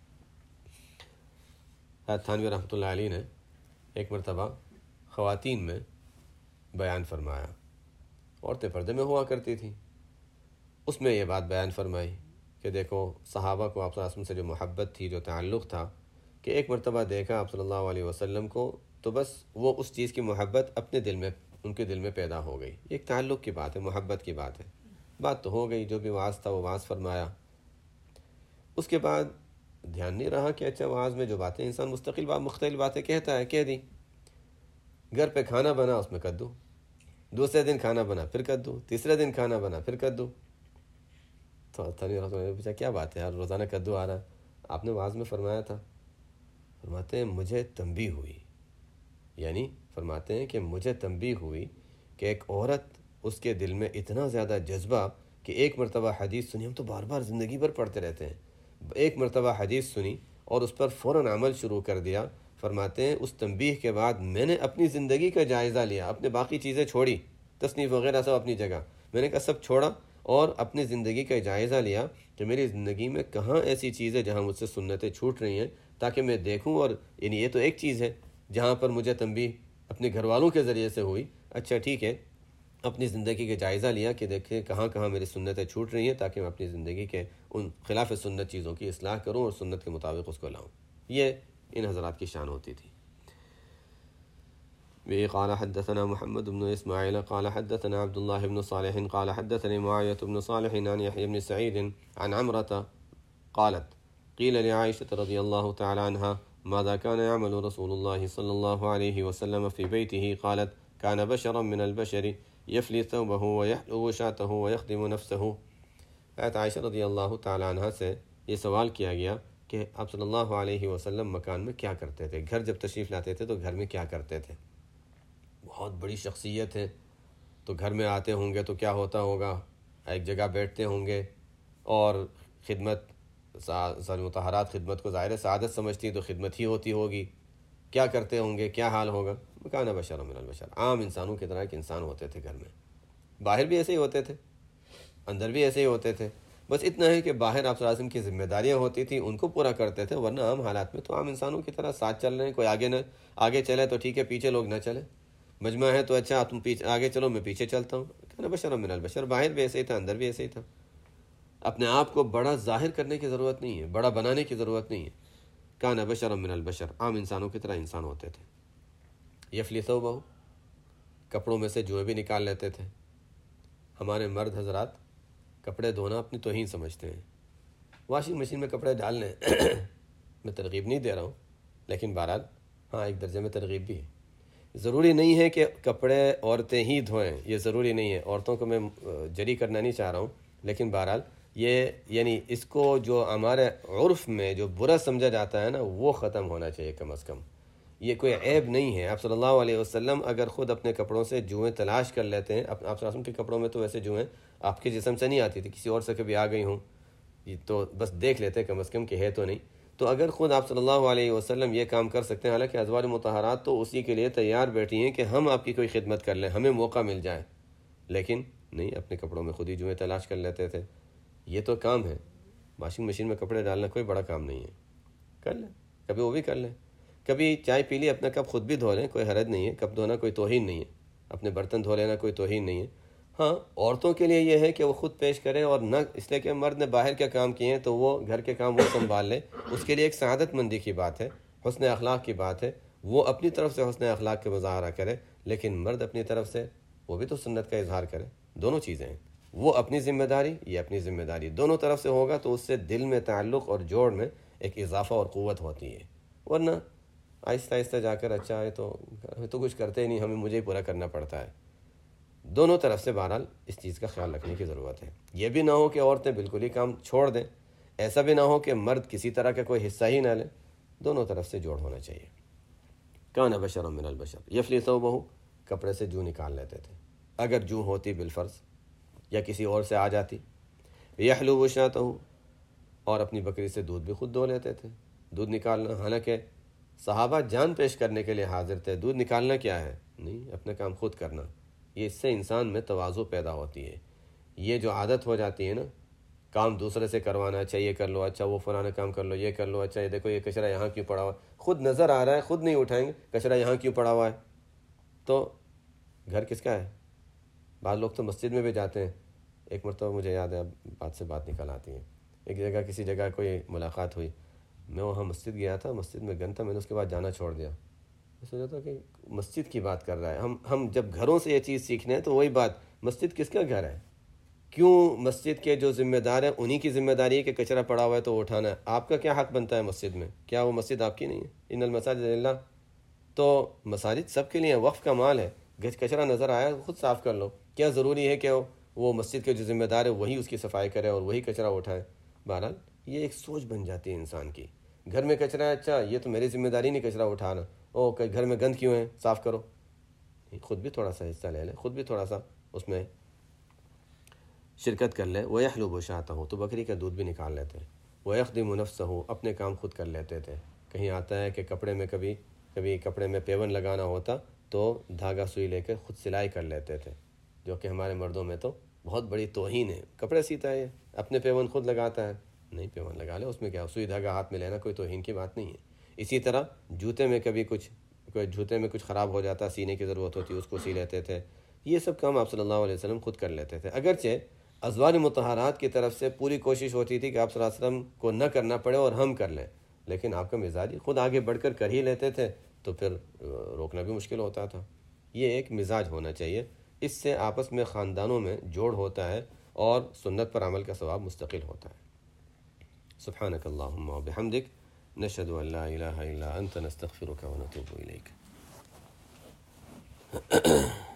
تھانوی رحمۃ اللہ علیہ نے ایک مرتبہ خواتین میں بیان فرمایا، عورتیں پردے میں ہوا کرتی تھیں، اس میں یہ بات بیان فرمائی کہ دیکھو صحابہ کو آپ صلی اللہ علیہ وسلم سے جو محبت تھی، جو تعلق تھا، کہ ایک مرتبہ دیکھا آپ صلی اللہ علیہ وسلم کو تو بس وہ اس چیز کی محبت اپنے دل میں، ان کے دل میں پیدا ہو گئی. ایک تعلق کی بات ہے، محبت کی بات ہے. بات تو ہو گئی، جو بھی وعظ تھا وہ وعظ فرمایا. اس کے بعد دھیان نہیں رہا کہ اچھا وعظ میں جو باتیں انسان مختلف باتیں کہتا ہے، کہہ دی. گھر پہ کھانا بنا، اس میں کدو. دوسرے دن کھانا بنا، پھر کدو. تیسرے دن کھانا بنا، پھر کدو. تو پوچھا کیا بات ہے یار، روزانہ کدو آ رہا ہے؟ آپ نے وعظ میں فرمایا تھا. فرماتے ہیں مجھے تنبیہ ہوئی، یعنی فرماتے ہیں کہ مجھے تنبیہ ہوئی کہ ایک عورت، اس کے دل میں اتنا زیادہ جذبہ کہ ایک مرتبہ حدیث سنی، ہم تو بار بار زندگی بھر پڑھتے رہتے ہیں، ایک مرتبہ حدیث سنی اور اس پر فوراً عمل شروع کر دیا. فرماتے ہیں اس تنبیہ کے بعد میں نے اپنی زندگی کا جائزہ لیا، اپنے باقی چیزیں چھوڑی، تصنیف وغیرہ سب اپنی جگہ، میں نے کہا سب چھوڑا اور اپنی زندگی کا جائزہ لیا کہ میری زندگی میں کہاں ایسی چیز ہے جہاں مجھ سے سنتیں چھوٹ رہی ہیں، تاکہ میں دیکھوں. اور یعنی یہ تو ایک چیز ہے جہاں پر مجھے تنبیہ اپنے گھر والوں کے ذریعے سے ہوئی. اچھا ٹھیک ہے، اپنی زندگی کا جائزہ لیا کہ دیکھیں کہاں کہاں میری سنتیں چھوٹ رہی ہیں، تاکہ میں اپنی زندگی کے ان خلاف سنت چیزوں کی اصلاح کروں اور سنت کے مطابق اس کو لاؤں. یہ ان حضرات کی شان ہوتی تھی. قال حدثنا محمد بن اسماعیل قال حدثنا عبد الله بن صالح قال حدثني معاوية بن صالح عن يحيى بن سعيد عن عمرة قالت قيل لعائشة رضي الله تعالى عنها ماذا كان يعمل رسول الله صلى الله عليه وسلم في بيته؟ قالت كان بشرا من البشر يفلي ثوبه ويحلو شاته ويخدم نفسه. عائشہ رضی اللہ تعالی عنہ سے یہ سوال کیا گیا کہ آپ صلی اللہ علیہ وسلم مکان میں کیا کرتے تھے، گھر جب تشریف لاتے تھے تو گھر میں کیا کرتے تھے. بہت بڑی شخصیت ہے تو گھر میں آتے ہوں گے تو کیا ہوتا ہوگا، ایک جگہ بیٹھتے ہوں گے اور خدمت، مطہرات خدمت کو ظاہر سعادت سمجھتی تو خدمت ہی ہوتی ہوگی. کیا کرتے ہوں گے، کیا حال ہوگا. کان بشر من البشر، عام انسانوں کی طرح ایک انسان ہوتے تھے گھر میں. باہر بھی ایسے ہی ہوتے تھے، اندر بھی ایسے ہی ہوتے تھے. بس اتنا ہے کہ باہر آپ صلی اللہ علیہ وسلم کی ذمہ داریاں ہوتی تھیں، ان کو پورا کرتے تھے، ورنہ عام حالات میں تو عام انسانوں کی طرح ساتھ چل رہے ہیں. کوئی آگے چلے تو ٹھیک ہے، پیچھے لوگ نہ چلے. مجمع ہے تو اچھا تم پیچھے آگے چلو، میں پیچھے چلتا ہوں. کان بشر من البشر، باہر بھی ایسے ہی تھا، اندر بھی ایسے ہی تھا. اپنے آپ کو بڑا ظاہر کرنے کی ضرورت نہیں ہے، بڑا بنانے کی ضرورت نہیں ہے. کان بشر من البشر، عام انسانوں کی طرح انسان ہوتے تھے. یفلی ثوبہ، کپڑوں میں سے جوئیں بھی نکال لیتے تھے. ہمارے مرد حضرات کپڑے دھونا اپنی توہین سمجھتے ہیں. واشنگ مشین میں کپڑے ڈال لیں. میں ترغیب نہیں دے رہا ہوں، لیکن بہرحال ہاں ایک درجے میں ترغیب بھی ہے ضروری نہیں ہے کہ کپڑے عورتیں ہی دھوئیں، یہ ضروری نہیں ہے، عورتوں کو میں جری کرنا نہیں چاہ رہا ہوں، لیکن بہرحال یہ یعنی اس کو جو ہمارے عرف میں جو برا سمجھا جاتا ہے نا، وہ ختم ہونا چاہیے کم از کم۔ یہ کوئی عیب نہیں ہے۔ آپ صلی اللہ علیہ وسلم اگر خود اپنے کپڑوں سے جوئیں تلاش کر لیتے ہیں، آپ صلی اللہ علیہ وسلم کے کپڑوں میں تو ویسے جوئیں آپ کے جسم سے نہیں آتی تھی، کسی اور سے کبھی آ گئی ہوں تو بس دیکھ لیتے کم از کم کہ ہے تو نہیں۔ تو اگر خود آپ صلی اللہ علیہ وسلم یہ کام کر سکتے ہیں، حالانکہ ازواج مطہرات تو اسی کے لیے تیار بیٹھی ہیں کہ ہم آپ کی کوئی خدمت کر لیں، ہمیں موقع مل جائے، لیکن نہیں، اپنے کپڑوں میں خود ہی جوئیں تلاش کر لیتے تھے۔ یہ تو کام ہے، واشنگ مشین میں کپڑے ڈالنا کوئی بڑا کام نہیں ہے، کر لیں، کبھی وہ بھی کر لیں، کبھی چائے پی لی اپنا کپ خود بھی دھو لیں، کوئی حرج نہیں ہے، کپ دھونا کوئی توہین نہیں ہے، اپنے برتن دھو لینا کوئی توہین نہیں ہے۔ ہاں، عورتوں کے لیے یہ ہے کہ وہ خود پیش کریں، اور نہ اس لیے کہ مرد نے باہر کے کام کیے ہیں تو وہ گھر کے کام وہ سنبھال لے، اس کے لیے ایک سعادت مندی کی بات ہے، حسن اخلاق کی بات ہے، وہ اپنی طرف سے حسن اخلاق کا مظاہرہ کرے، لیکن مرد اپنی طرف سے وہ بھی تو سنت کا اظہار کرے۔ دونوں چیزیں ہیں، وہ اپنی ذمہ داری، یہ اپنی ذمہ داری، دونوں طرف سے ہوگا تو اس سے دل میں تعلق اور جوڑ میں ایک اضافہ اور قوت ہوتی ہے، ورنہ آہستہ آہستہ جا کر اچھا ہے تو کچھ کرتے ہی نہیں، مجھے ہی پورا کرنا پڑتا ہے۔ دونوں طرف سے بہرحال اس چیز کا خیال رکھنے کی ضرورت ہے۔ یہ بھی نہ ہو کہ عورتیں بالکل ہی کام چھوڑ دیں، ایسا بھی نہ ہو کہ مرد کسی طرح کا کوئی حصہ ہی نہ لے، دونوں طرف سے جوڑ ہونا چاہیے۔ کان بشر من البشر یفلی ثوبہ، کپڑے سے جو نکال لیتے تھے، اگر جو ہوتی بالفرض یا کسی اور سے آ جاتی، یحلب شاتہ، اور اپنی بکری سے دودھ بھی خود دو لیتے تھے، دودھ نکالنا، حالانکہ صحابہ جان پیش کرنے کے لیے حاضر تھے، دودھ نکالنا کیا ہے، نہیں، اپنا کام خود کرنا۔ یہ اس سے انسان میں تواضع پیدا ہوتی ہے۔ یہ جو عادت ہو جاتی ہے نا، کام دوسرے سے کروانا، اچھا یہ کر لو، اچھا وہ فلانا کام کر لو، یہ کر لو، اچھا یہ دیکھو یہ کچرا یہاں کیوں پڑا ہوا ہے، خود نظر آ رہا ہے، خود نہیں اٹھائیں گے، کچرا یہاں کیوں پڑا ہوا ہے، تو گھر کس کا ہے؟ بعض لوگ تو مسجد میں بھی جاتے ہیں۔ ایک مرتبہ مجھے یاد ہے، اب بات نکل آتی ہے، ایک جگہ کسی جگہ کوئی ملاقات ہوئی، میں وہاں مسجد گیا تھا، مسجد میں گن تھا، میں نے اس کے بعد جانا چھوڑ دیا۔ میں سوچا تھا کہ مسجد کی بات کر رہا ہے، ہم جب گھروں سے یہ چیز سیکھنے ہیں تو وہی بات، مسجد کس کا گھر ہے؟ کیوں مسجد کے جو ذمہ دار ہیں انہی کی ذمہ داری ہے کہ کچرا پڑا ہوا ہے تو اٹھانا ہے، آپ کا کیا حق بنتا ہے مسجد میں؟ کیا وہ مسجد آپ کی نہیں ہے؟ ان المساجد للہ، تو مساجد سب کے لیے وقف کا مال ہے، کچرا نظر آیا خود صاف کر لو، کیا ضروری ہے کہ وہ مسجد کے جو ذمہ دار ہے وہی اس کی صفائی کرے اور وہی کچرا اٹھائے؟ بہرحال یہ ایک سوچ بن جاتی ہے انسان کی، گھر میں کچرا ہے، اچھا یہ تو میری ذمہ داری نہیں کچرا اٹھانا، گھر میں گند کیوں ہے، صاف کرو، خود بھی تھوڑا سا حصہ لے لے، خود بھی تھوڑا سا اس میں شرکت کر لے۔ وَيَحْلُبُ شَاتَهُ، تو بکری کا دودھ بھی نکال لیتے ہیں۔ وَيَخْدِمُ نَفْسَهُ، اپنے کام خود کر لیتے تھے۔ کہیں آتا ہے کہ کپڑے میں کبھی کپڑے میں پیون لگانا ہوتا تو دھاگا سوئی لے کے خود سلائی کر لیتے تھے، جو کہ ہمارے مردوں میں تو بہت بڑی توہین ہے، کپڑے سیتا ہے اپنے پیون خود لگاتا ہے، نہیں، پیون لگا لے، اس میں کیا، سوئی دھاگا ہاتھ میں لینا کوئی توہین کی بات نہیں ہے۔ اسی طرح جوتے میں کوئی جوتے میں کچھ خراب ہو جاتا، سینے کی ضرورت ہوتی، اس کو سی لیتے تھے۔ یہ سب کام آپ صلی اللہ علیہ وسلم خود کر لیتے تھے، اگرچہ ازواج مطہرات کی طرف سے پوری کوشش ہوتی تھی کہ آپ صلی اللہ علیہ وسلم کو نہ کرنا پڑے اور ہم کر لیں، لیکن آپ کا مزاج خود آگے بڑھ کر ہی لیتے تھے تو پھر روکنا بھی مشکل ہوتا تھا۔ یہ ایک مزاج ہونا چاہیے، اس سے آپس میں خاندانوں میں جوڑ ہوتا ہے اور سنت پر عمل کا ثواب مستقل ہوتا ہے۔ سبحانک اللہم و بحمدک، نشہد ان لا الہ الا انت، نستغفرک و نتوب الیک۔